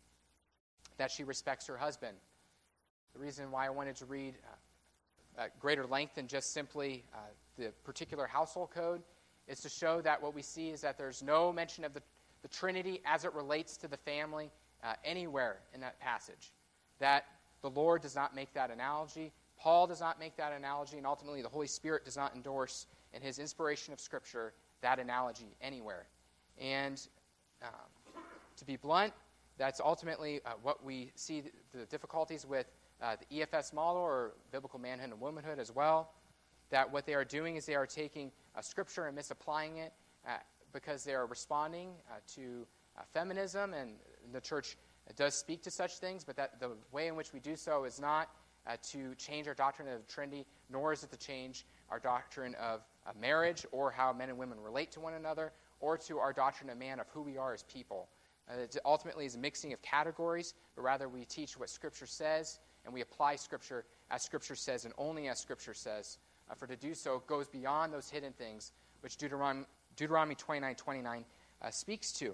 that she respects her husband. The reason why I wanted to read uh, at greater length than just simply uh, the particular household code is to show that what we see is that there's no mention of the, the Trinity as it relates to the family uh, anywhere in that passage. That the Lord does not make that analogy, Paul does not make that analogy, and ultimately the Holy Spirit does not endorse in his inspiration of Scripture that analogy anywhere. And um, to be blunt, that's ultimately uh, what we see the, the difficulties with uh, the E F S model, or biblical manhood and womanhood as well, that what they are doing is they are taking uh, Scripture and misapplying it uh, because they are responding uh, to uh, feminism, and the church does speak to such things, but that the way in which we do so is not uh, to change our doctrine of the Trinity, nor is it to change our doctrine of uh, marriage or how men and women relate to one another, or to our doctrine of man of who we are as people. Uh, it ultimately is a mixing of categories, but rather we teach what Scripture says, and we apply Scripture as Scripture says and only as Scripture says. Uh, for to do so goes beyond those hidden things which Deuteronomy, Deuteronomy twenty-nine twenty-nine uh, speaks to,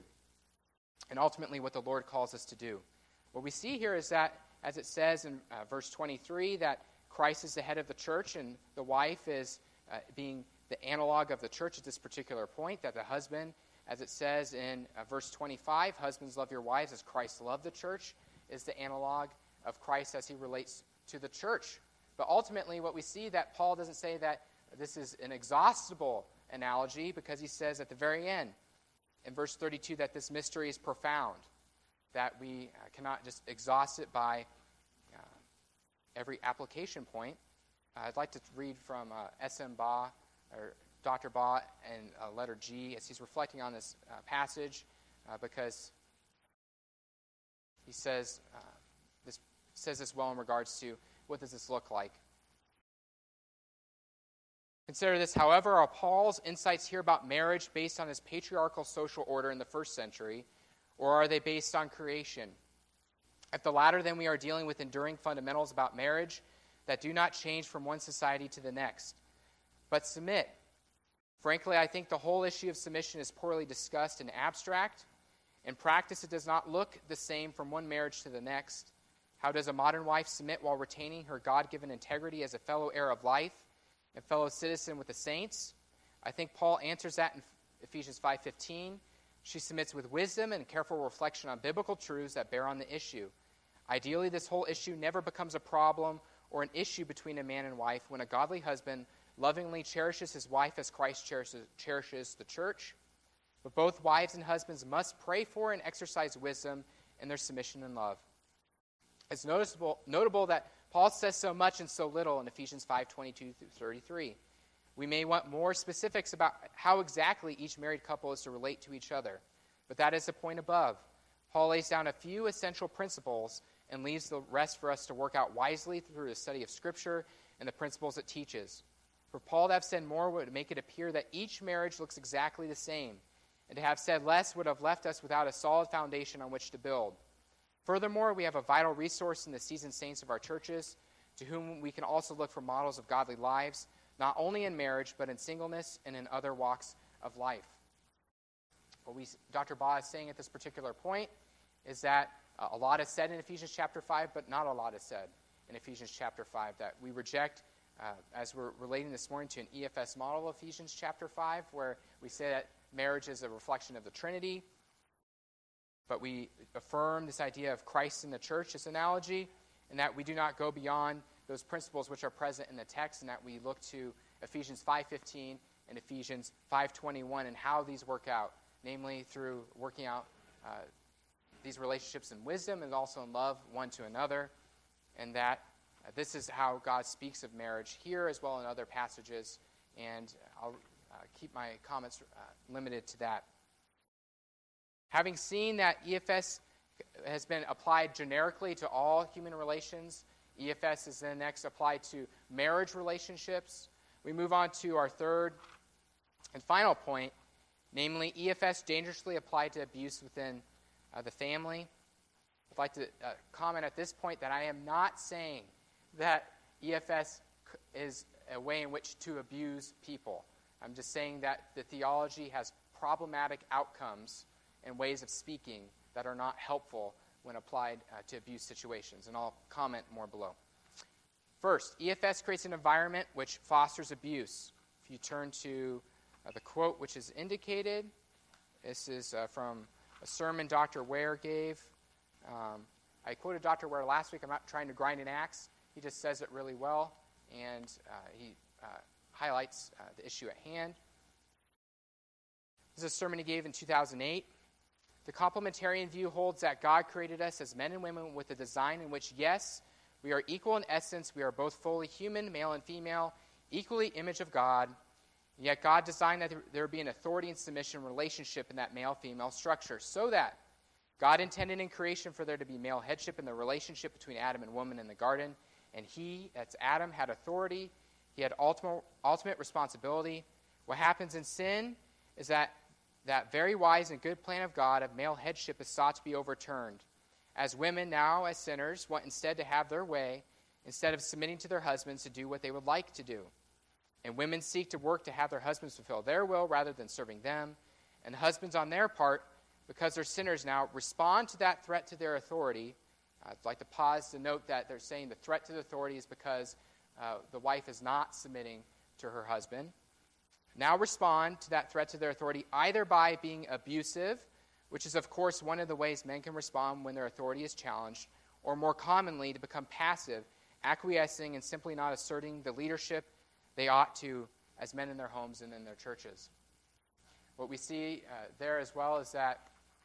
and ultimately what the Lord calls us to do. What we see here is that, as it says in uh, verse twenty-three, that Christ is the head of the church, and the wife is uh, being the analog of the church at this particular point, that the husband, as it says in uh, verse twenty-five, husbands love your wives as Christ loved the church, is the analog of Christ as he relates to the church. But ultimately, what we see that Paul doesn't say that this is an exhaustible analogy, because he says at the very end, in verse thirty-two, that this mystery is profound, that we uh, cannot just exhaust it by uh, every application point. Uh, I'd like to read from uh, S M Baugh, or Doctor Baugh, and uh, letter G, as he's reflecting on this uh, passage, uh, because he says uh, this says this well in regards to what does this look like. Consider this, however, are Paul's insights here about marriage based on his patriarchal social order in the first century, or are they based on creation? If the latter, then we are dealing with enduring fundamentals about marriage that do not change from one society to the next, but submit. Frankly, I think the whole issue of submission is poorly discussed and abstract. In practice, it does not look the same from one marriage to the next. How does a modern wife submit while retaining her God-given integrity as a fellow heir of life and fellow citizen with the saints? I think Paul answers that in Ephesians five fifteen. She submits with wisdom and careful reflection on biblical truths that bear on the issue. Ideally, this whole issue never becomes a problem or an issue between a man and wife when a godly husband lovingly cherishes his wife as Christ cherishes, cherishes the church. But both wives and husbands must pray for and exercise wisdom in their submission and love. It's noticeable, notable that Paul says so much and so little in Ephesians five twenty-two through thirty-three. We may want more specifics about how exactly each married couple is to relate to each other, but that is the point above. Paul lays down a few essential principles and leaves the rest for us to work out wisely through the study of Scripture and the principles it teaches. For Paul to have said more would make it appear that each marriage looks exactly the same, and to have said less would have left us without a solid foundation on which to build. Furthermore, we have a vital resource in the seasoned saints of our churches, to whom we can also look for models of godly lives, not only in marriage, but in singleness and in other walks of life. What we, Doctor Baugh is saying at this particular point is that uh, a lot is said in Ephesians chapter five, but not a lot is said in Ephesians chapter five, that we reject, uh, as we're relating this morning to an E F S model of Ephesians chapter five, where we say that marriage is a reflection of the Trinity, but we affirm this idea of Christ in the church, this analogy, and that we do not go beyond those principles which are present in the text, and that we look to Ephesians five fifteen and Ephesians five twenty-one and how these work out, namely through working out uh, these relationships in wisdom and also in love one to another, and that uh, this is how God speaks of marriage here as well in other passages, and I'll uh, keep my comments uh, limited to that. Having seen that E F S has been applied generically to all human relations, E F S is then next applied to marriage relationships. We move on to our third and final point, namely E F S dangerously applied to abuse within uh, the family. I'd like to uh, comment at this point that I am not saying that E F S is a way in which to abuse people. I'm just saying that the theology has problematic outcomes and ways of speaking that are not helpful when applied uh, to abuse situations, and I'll comment more below. First, E F S creates an environment which fosters abuse. If you turn to uh, the quote which is indicated, this is uh, from a sermon Doctor Ware gave. Um, I quoted Doctor Ware last week. I'm not trying to grind an axe. He just says it really well, and uh, he uh, highlights uh, the issue at hand. This is a sermon he gave in two thousand eight. The complementarian view holds that God created us as men and women with a design in which, yes, we are equal in essence. We are both fully human, male and female, equally image of God. Yet God designed that there be an authority and submission relationship in that male-female structure, so that God intended in creation for there to be male headship in the relationship between Adam and woman in the garden, and he, that's Adam, had authority. He had ultimate, ultimate responsibility. What happens in sin is that that very wise and good plan of God of male headship is sought to be overturned, as women now, as sinners, want instead to have their way, instead of submitting to their husbands to do what they would like to do. And women seek to work to have their husbands fulfill their will rather than serving them. And husbands on their part, because they're sinners now, respond to that threat to their authority. I'd like to pause to note that they're saying the threat to the authority is because uh, the wife is not submitting to her husband. Now respond to that threat to their authority either by being abusive, which is, of course, one of the ways men can respond when their authority is challenged, or more commonly, to become passive, acquiescing and simply not asserting the leadership they ought to as men in their homes and in their churches. What we see uh, there as well is that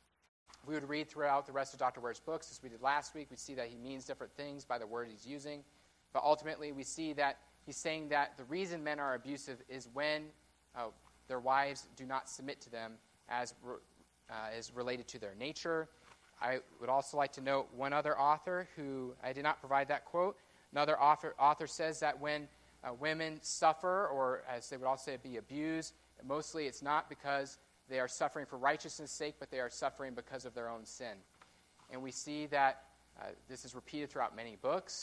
we would read throughout the rest of Doctor Ware's books, as we did last week. We see that he means different things by the word he's using. But ultimately, we see that he's saying that the reason men are abusive is when uh, their wives do not submit to them as re- uh, is related to their nature. I would also like to note one other author who, I did not provide that quote. Another author, author says that when uh, women suffer, or as they would also say, be abused, mostly it's not because they are suffering for righteousness' sake, but they are suffering because of their own sin. And we see that uh, this is repeated throughout many books.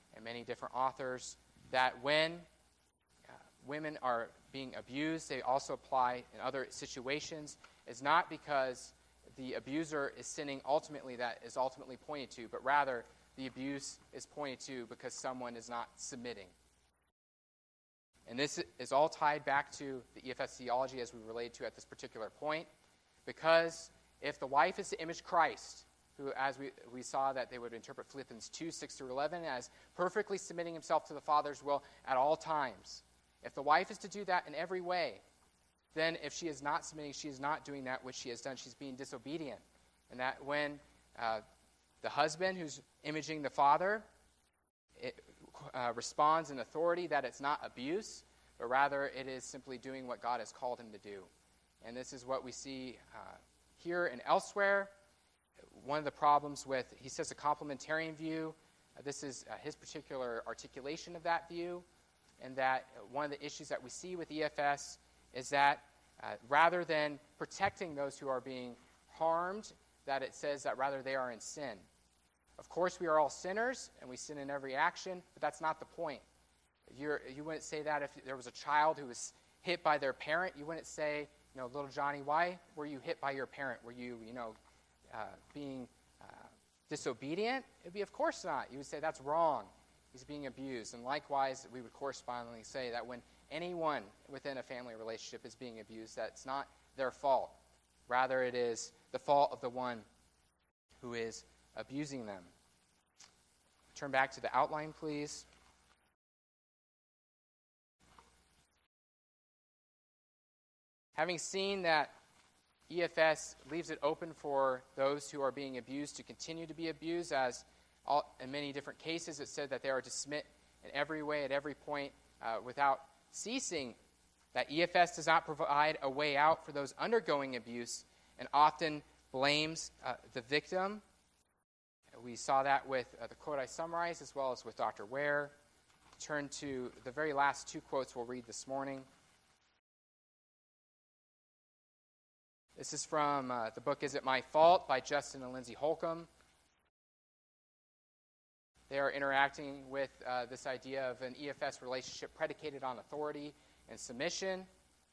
and many different authors, that when uh, women are being abused, they also apply in other situations, is not because the abuser is sinning ultimately that is ultimately pointed to, but rather the abuse is pointed to because someone is not submitting. And this is all tied back to the E F S theology as we related to at this particular point, because if the wife is to image Christ, who, as we, we saw that they would interpret Philippians two, six through eleven, as perfectly submitting himself to the Father's will at all times. If the wife is to do that in every way, then if she is not submitting, she is not doing that which she has done. She's being disobedient. And that when uh, the husband who's imaging the father it, uh, responds in authority, that it's not abuse, but rather it is simply doing what God has called him to do. And this is what we see uh, here and elsewhere. One of the problems with, he says, a complementarian view. Uh, this is uh, his particular articulation of that view. And that one of the issues that we see with E F S is that uh, rather than protecting those who are being harmed, that it says that rather they are in sin. Of course, we are all sinners, and we sin in every action, but that's not the point. You're, you wouldn't say that if there was a child who was hit by their parent. You wouldn't say, you know, little Johnny, why were you hit by your parent? Were you, you know, uh, being uh, disobedient? It would be, of course not. You would say that's wrong. He's being abused. And likewise, we would correspondingly say that when anyone within a family relationship is being abused, that's not their fault. Rather, it is the fault of the one who is abusing them. Turn back to the outline, please. Having seen that E F S leaves it open for those who are being abused to continue to be abused, as all, in many different cases it said that they are to submit in every way, at every point, uh, without ceasing, that E F S does not provide a way out for those undergoing abuse and often blames uh, the victim. We saw that with uh, the quote I summarized, as well as with Doctor Ware. Turn to the very last two quotes we'll read this morning. This is from uh, the book Is It My Fault by Justin and Lindsay Holcomb. They are interacting with uh, this idea of an E F S relationship predicated on authority and submission.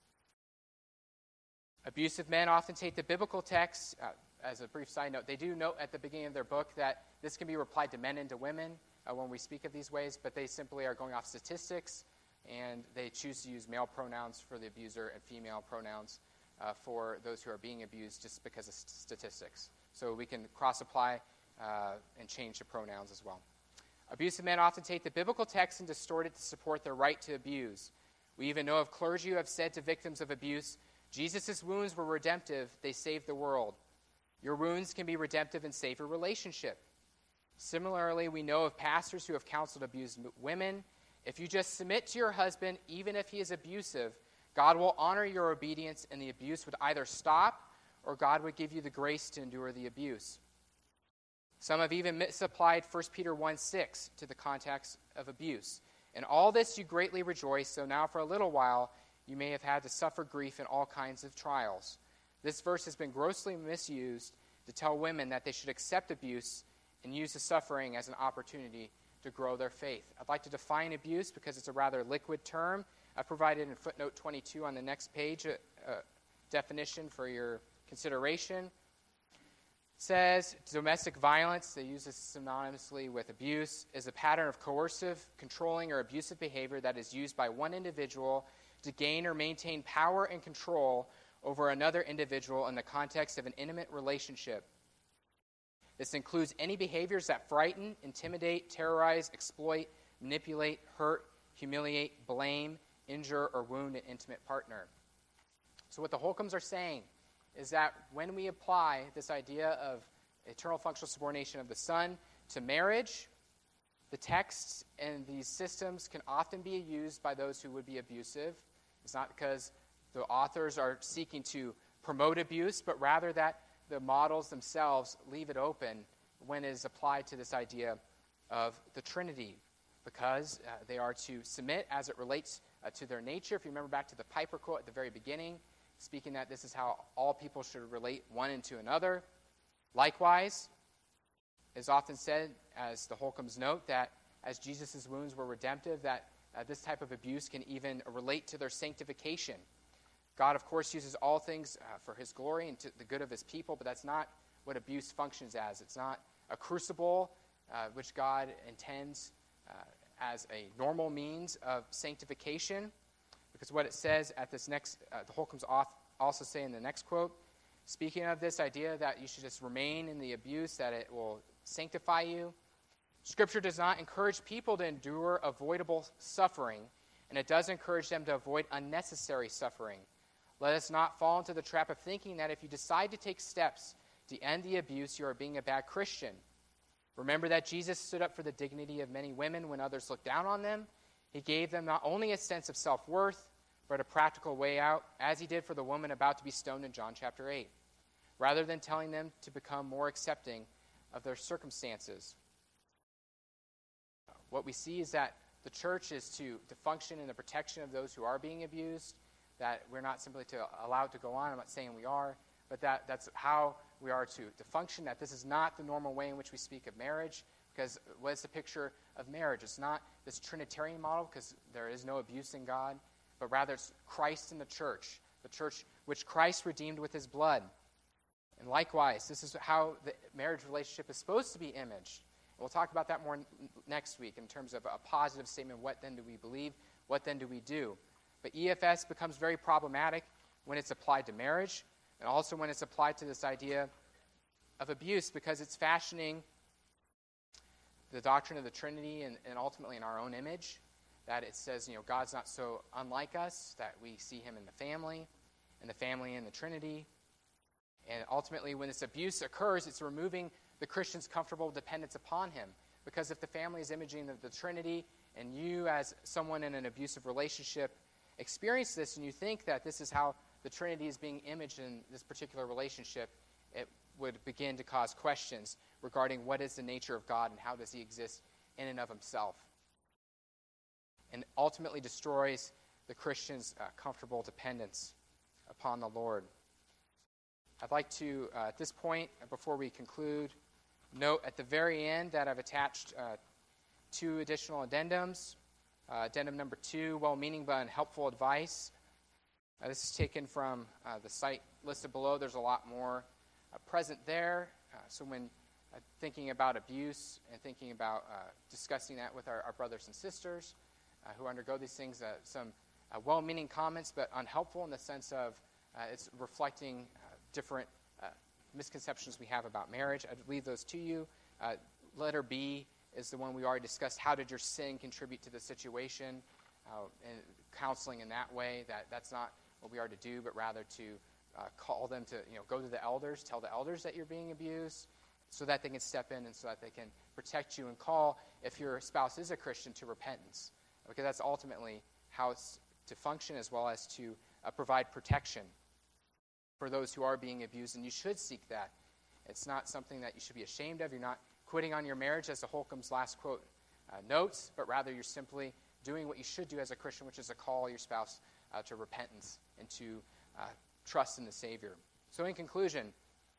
Abusive men often take the biblical text, uh, as a brief side note, they do note at the beginning of their book that this can be applied to men and to women uh, when we speak of these ways, but they simply are going off statistics, and they choose to use male pronouns for the abuser and female pronouns uh, for those who are being abused just because of st- statistics. So we can cross-apply uh, and change the pronouns as well. Abusive men often take the biblical text and distort it to support their right to abuse. We even know of clergy who have said to victims of abuse, Jesus' wounds were redemptive, they saved the world. Your wounds can be redemptive and save your relationship. Similarly, we know of pastors who have counseled abused women. If you just submit to your husband, even if he is abusive, God will honor your obedience, and the abuse would either stop or God would give you the grace to endure the abuse. Some have even misapplied First Peter one six to the context of abuse. In all this you greatly rejoice, so now for a little while you may have had to suffer grief in all kinds of trials. This verse has been grossly misused to tell women that they should accept abuse and use the suffering as an opportunity to grow their faith. I'd like to define abuse because it's a rather liquid term. I've provided in footnote twenty-two on the next page a, a definition for your consideration. It says domestic violence, they use this synonymously with abuse, is a pattern of coercive, controlling, or abusive behavior that is used by one individual to gain or maintain power and control over another individual in the context of an intimate relationship. This includes any behaviors that frighten, intimidate, terrorize, exploit, manipulate, hurt, humiliate, blame, injure, or wound an intimate partner. So what the Holcombs are saying is that when we apply this idea of eternal functional subordination of the Son to marriage, the texts and these systems can often be used by those who would be abusive. It's not because the authors are seeking to promote abuse, but rather that the models themselves leave it open when it is applied to this idea of the Trinity, because uh, they are to submit as it relates uh, to their nature. If you remember back to the Piper quote at the very beginning, speaking that this is how all people should relate one into another. Likewise, it is often said, as the Holcombs note, that as Jesus' wounds were redemptive, that uh, this type of abuse can even relate to their sanctification. God, of course, uses all things uh, for his glory and to the good of his people, but that's not what abuse functions as. It's not a crucible uh, which God intends uh, as a normal means of sanctification, because what it says at this next, uh, the Holcombs also say in the next quote, speaking of this idea that you should just remain in the abuse, that it will sanctify you, Scripture does not encourage people to endure avoidable suffering, and it does encourage them to avoid unnecessary suffering. Let us not fall into the trap of thinking that if you decide to take steps to end the abuse, you are being a bad Christian. Remember that Jesus stood up for the dignity of many women when others looked down on them. He gave them not only a sense of self-worth, but a practical way out, as he did for the woman about to be stoned in John chapter eight, rather than telling them to become more accepting of their circumstances. What we see is that the church is to, to function in the protection of those who are being abused, that we're not simply to allow it to go on. I'm not saying we are, but that, that's how we are to, to function, that this is not the normal way in which we speak of marriage, because what is the picture of marriage? It's not this Trinitarian model, because there is no abuse in God, but rather it's Christ in the church, the church which Christ redeemed with his blood. And likewise, this is how the marriage relationship is supposed to be imaged. We'll talk about that more n- next week in terms of a positive statement. What then do we believe? What then do we do? But E F S becomes very problematic when it's applied to marriage and also when it's applied to this idea of abuse, because it's fashioning the doctrine of the Trinity and, and ultimately in our own image, that it says, you know, God's not so unlike us, that we see him in the family, and the family in the Trinity. And ultimately, when this abuse occurs, it's removing the Christian's comfortable dependence upon him. Because if the family is imaging the, the Trinity, and you as someone in an abusive relationship experience this, and you think that this is how the Trinity is being imaged in this particular relationship, it would begin to cause questions regarding what is the nature of God and how does he exist in and of himself. And ultimately destroys the Christian's uh, comfortable dependence upon the Lord. I'd like to, uh, at this point, before we conclude, note at the very end that I've attached uh, two additional addendums. Uh, addendum number two, well-meaning but unhelpful advice. Uh, this is taken from uh, the site listed below. There's a lot more uh, present there. Uh, so when uh, thinking about abuse and thinking about uh, discussing that with our, our brothers and sisters uh, who undergo these things, uh, some uh, well-meaning comments but unhelpful in the sense of uh, it's reflecting uh, different uh, misconceptions we have about marriage. I'd leave those to you. Uh, letter B is the one we already discussed. How did your sin contribute to the situation? Uh, and counseling in that way, that that's not what we are to do, but rather to uh, call them to, you know, go to the elders, tell the elders that you're being abused, so that they can step in and so that they can protect you and call, if your spouse is a Christian, to repentance. Because that's ultimately how it's to function, as well as to uh, provide protection for those who are being abused, and you should seek that. It's not something that you should be ashamed of. You're not quitting on your marriage, as the Holcomb's last quote uh, notes, but rather you're simply doing what you should do as a Christian, which is to call your spouse uh, to repentance and to uh, trust in the Savior. So in conclusion,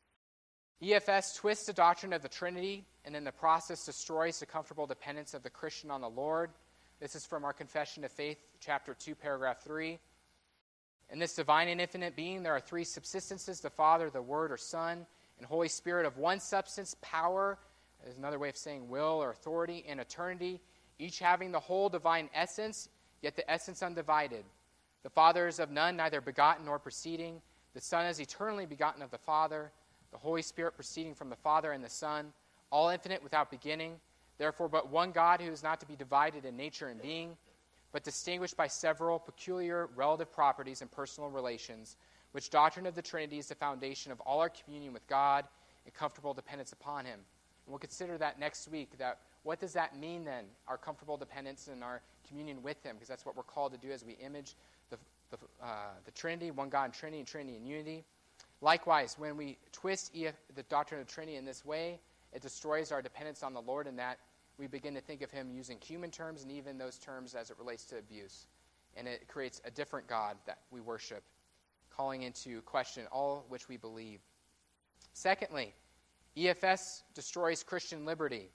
E F S twists the doctrine of the Trinity and in the process destroys the comfortable dependence of the Christian on the Lord. This is from our Confession of Faith, chapter two, paragraph three. In this divine and infinite being, there are three subsistences, the Father, the Word, or Son, and Holy Spirit of one substance, power, is another way of saying will or authority, and eternity, each having the whole divine essence, yet the essence undivided. The Father is of none, neither begotten nor proceeding. The Son is eternally begotten of the Father. The Holy Spirit proceeding from the Father and the Son, all infinite without beginning. Therefore, but one God who is not to be divided in nature and being, but distinguished by several peculiar relative properties and personal relations, which doctrine of the Trinity is the foundation of all our communion with God and comfortable dependence upon him. And we'll consider that next week, that what does that mean then, our comfortable dependence and our communion with him, because that's what we're called to do as we image the, the, uh, the Trinity, one God in Trinity, and Trinity in unity. Likewise, when we twist the doctrine of the Trinity in this way, it destroys our dependence on the Lord, in that we begin to think of him using human terms and even those terms as it relates to abuse. And it creates a different God that we worship, calling into question all which we believe. Secondly, E F S destroys Christian liberty.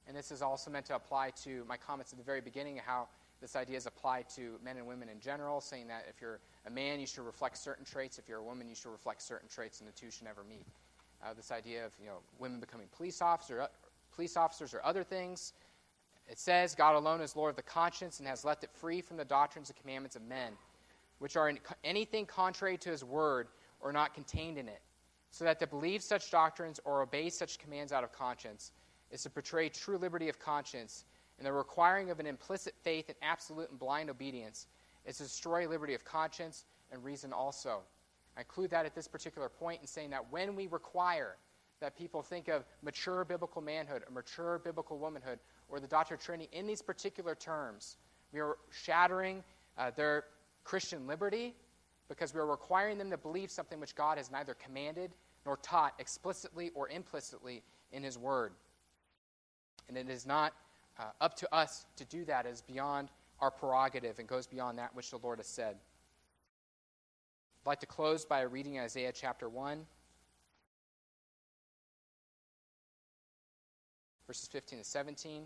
And this is also meant to apply to my comments at the very beginning, how this idea is applied to men and women in general, saying that if you're a man, you should reflect certain traits. If you're a woman, you should reflect certain traits, and the two should never meet. Uh, this idea of you know women becoming police officer, uh, police officers or other things. It says, God alone is Lord of the conscience and has left it free from the doctrines and commandments of men, which are in anything contrary to his word or not contained in it, so that to believe such doctrines or obey such commands out of conscience is to portray true liberty of conscience, and the requiring of an implicit faith and absolute and blind obedience is to destroy liberty of conscience and reason also. I include that at this particular point in saying that when we require that people think of mature biblical manhood, or mature biblical womanhood, or the doctrine of Trinity in these particular terms, we are shattering uh, their Christian liberty because we are requiring them to believe something which God has neither commanded nor taught explicitly or implicitly in his word. And it is not uh, up to us to do that. It is beyond our prerogative and goes beyond that which the Lord has said. I'd like to close by reading Isaiah chapter one, verses fifteen to seventeen.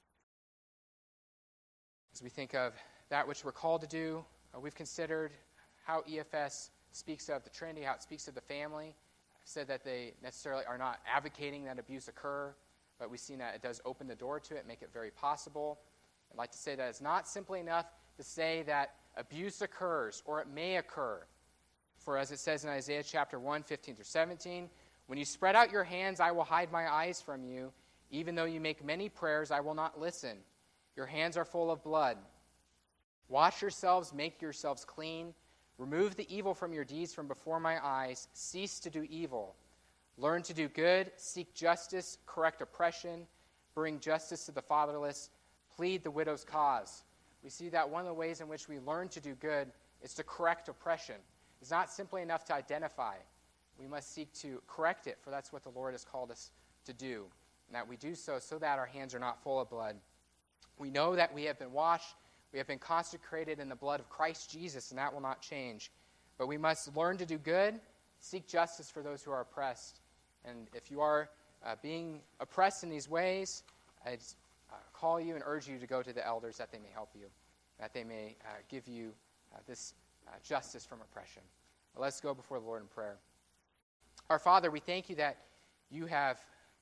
As we think of that which we're called to do, uh, we've considered how E F S speaks of the Trinity, how it speaks of the family. I've said that they necessarily are not advocating that abuse occur, but we've seen that it does open the door to it, make it very possible. I'd like to say that it's not simply enough to say that abuse occurs or it may occur. For as it says in Isaiah chapter one, fifteen through seventeen, when you spread out your hands, I will hide my eyes from you. Even though you make many prayers, I will not listen. Your hands are full of blood. Wash yourselves, make yourselves clean. Remove the evil from your deeds from before my eyes. Cease to do evil. Learn to do good. Seek justice. Correct oppression. Bring justice to the fatherless. Plead the widow's cause. We see that one of the ways in which we learn to do good is to correct oppression. It's not simply enough to identify. We must seek to correct it, for that's what the Lord has called us to do. And that we do so so that our hands are not full of blood. We know that we have been washed. We have been consecrated in the blood of Christ Jesus, and that will not change. But we must learn to do good, seek justice for those who are oppressed. And if you are uh, being oppressed in these ways, I uh, call you and urge you to go to the elders that they may help you, that they may uh, give you uh, this uh, justice from oppression. But let's go before the Lord in prayer. Our Father, we thank you that you have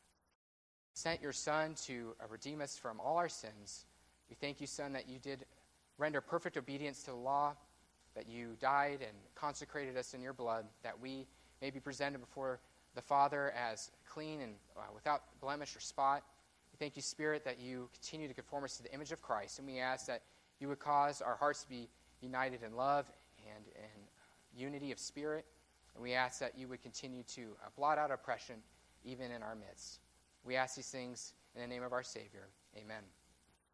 sent your Son to uh, redeem us from all our sins. We thank you, Son, that you did render perfect obedience to the law, that you died and consecrated us in your blood, that we may be presented before the Father as clean and uh, without blemish or spot. We thank you, Spirit, that you continue to conform us to the image of Christ, and we ask that you would cause our hearts to be united in love and in unity of spirit, and we ask that you would continue to uh, blot out oppression even in our midst. We ask these things in the name of our Savior. Amen.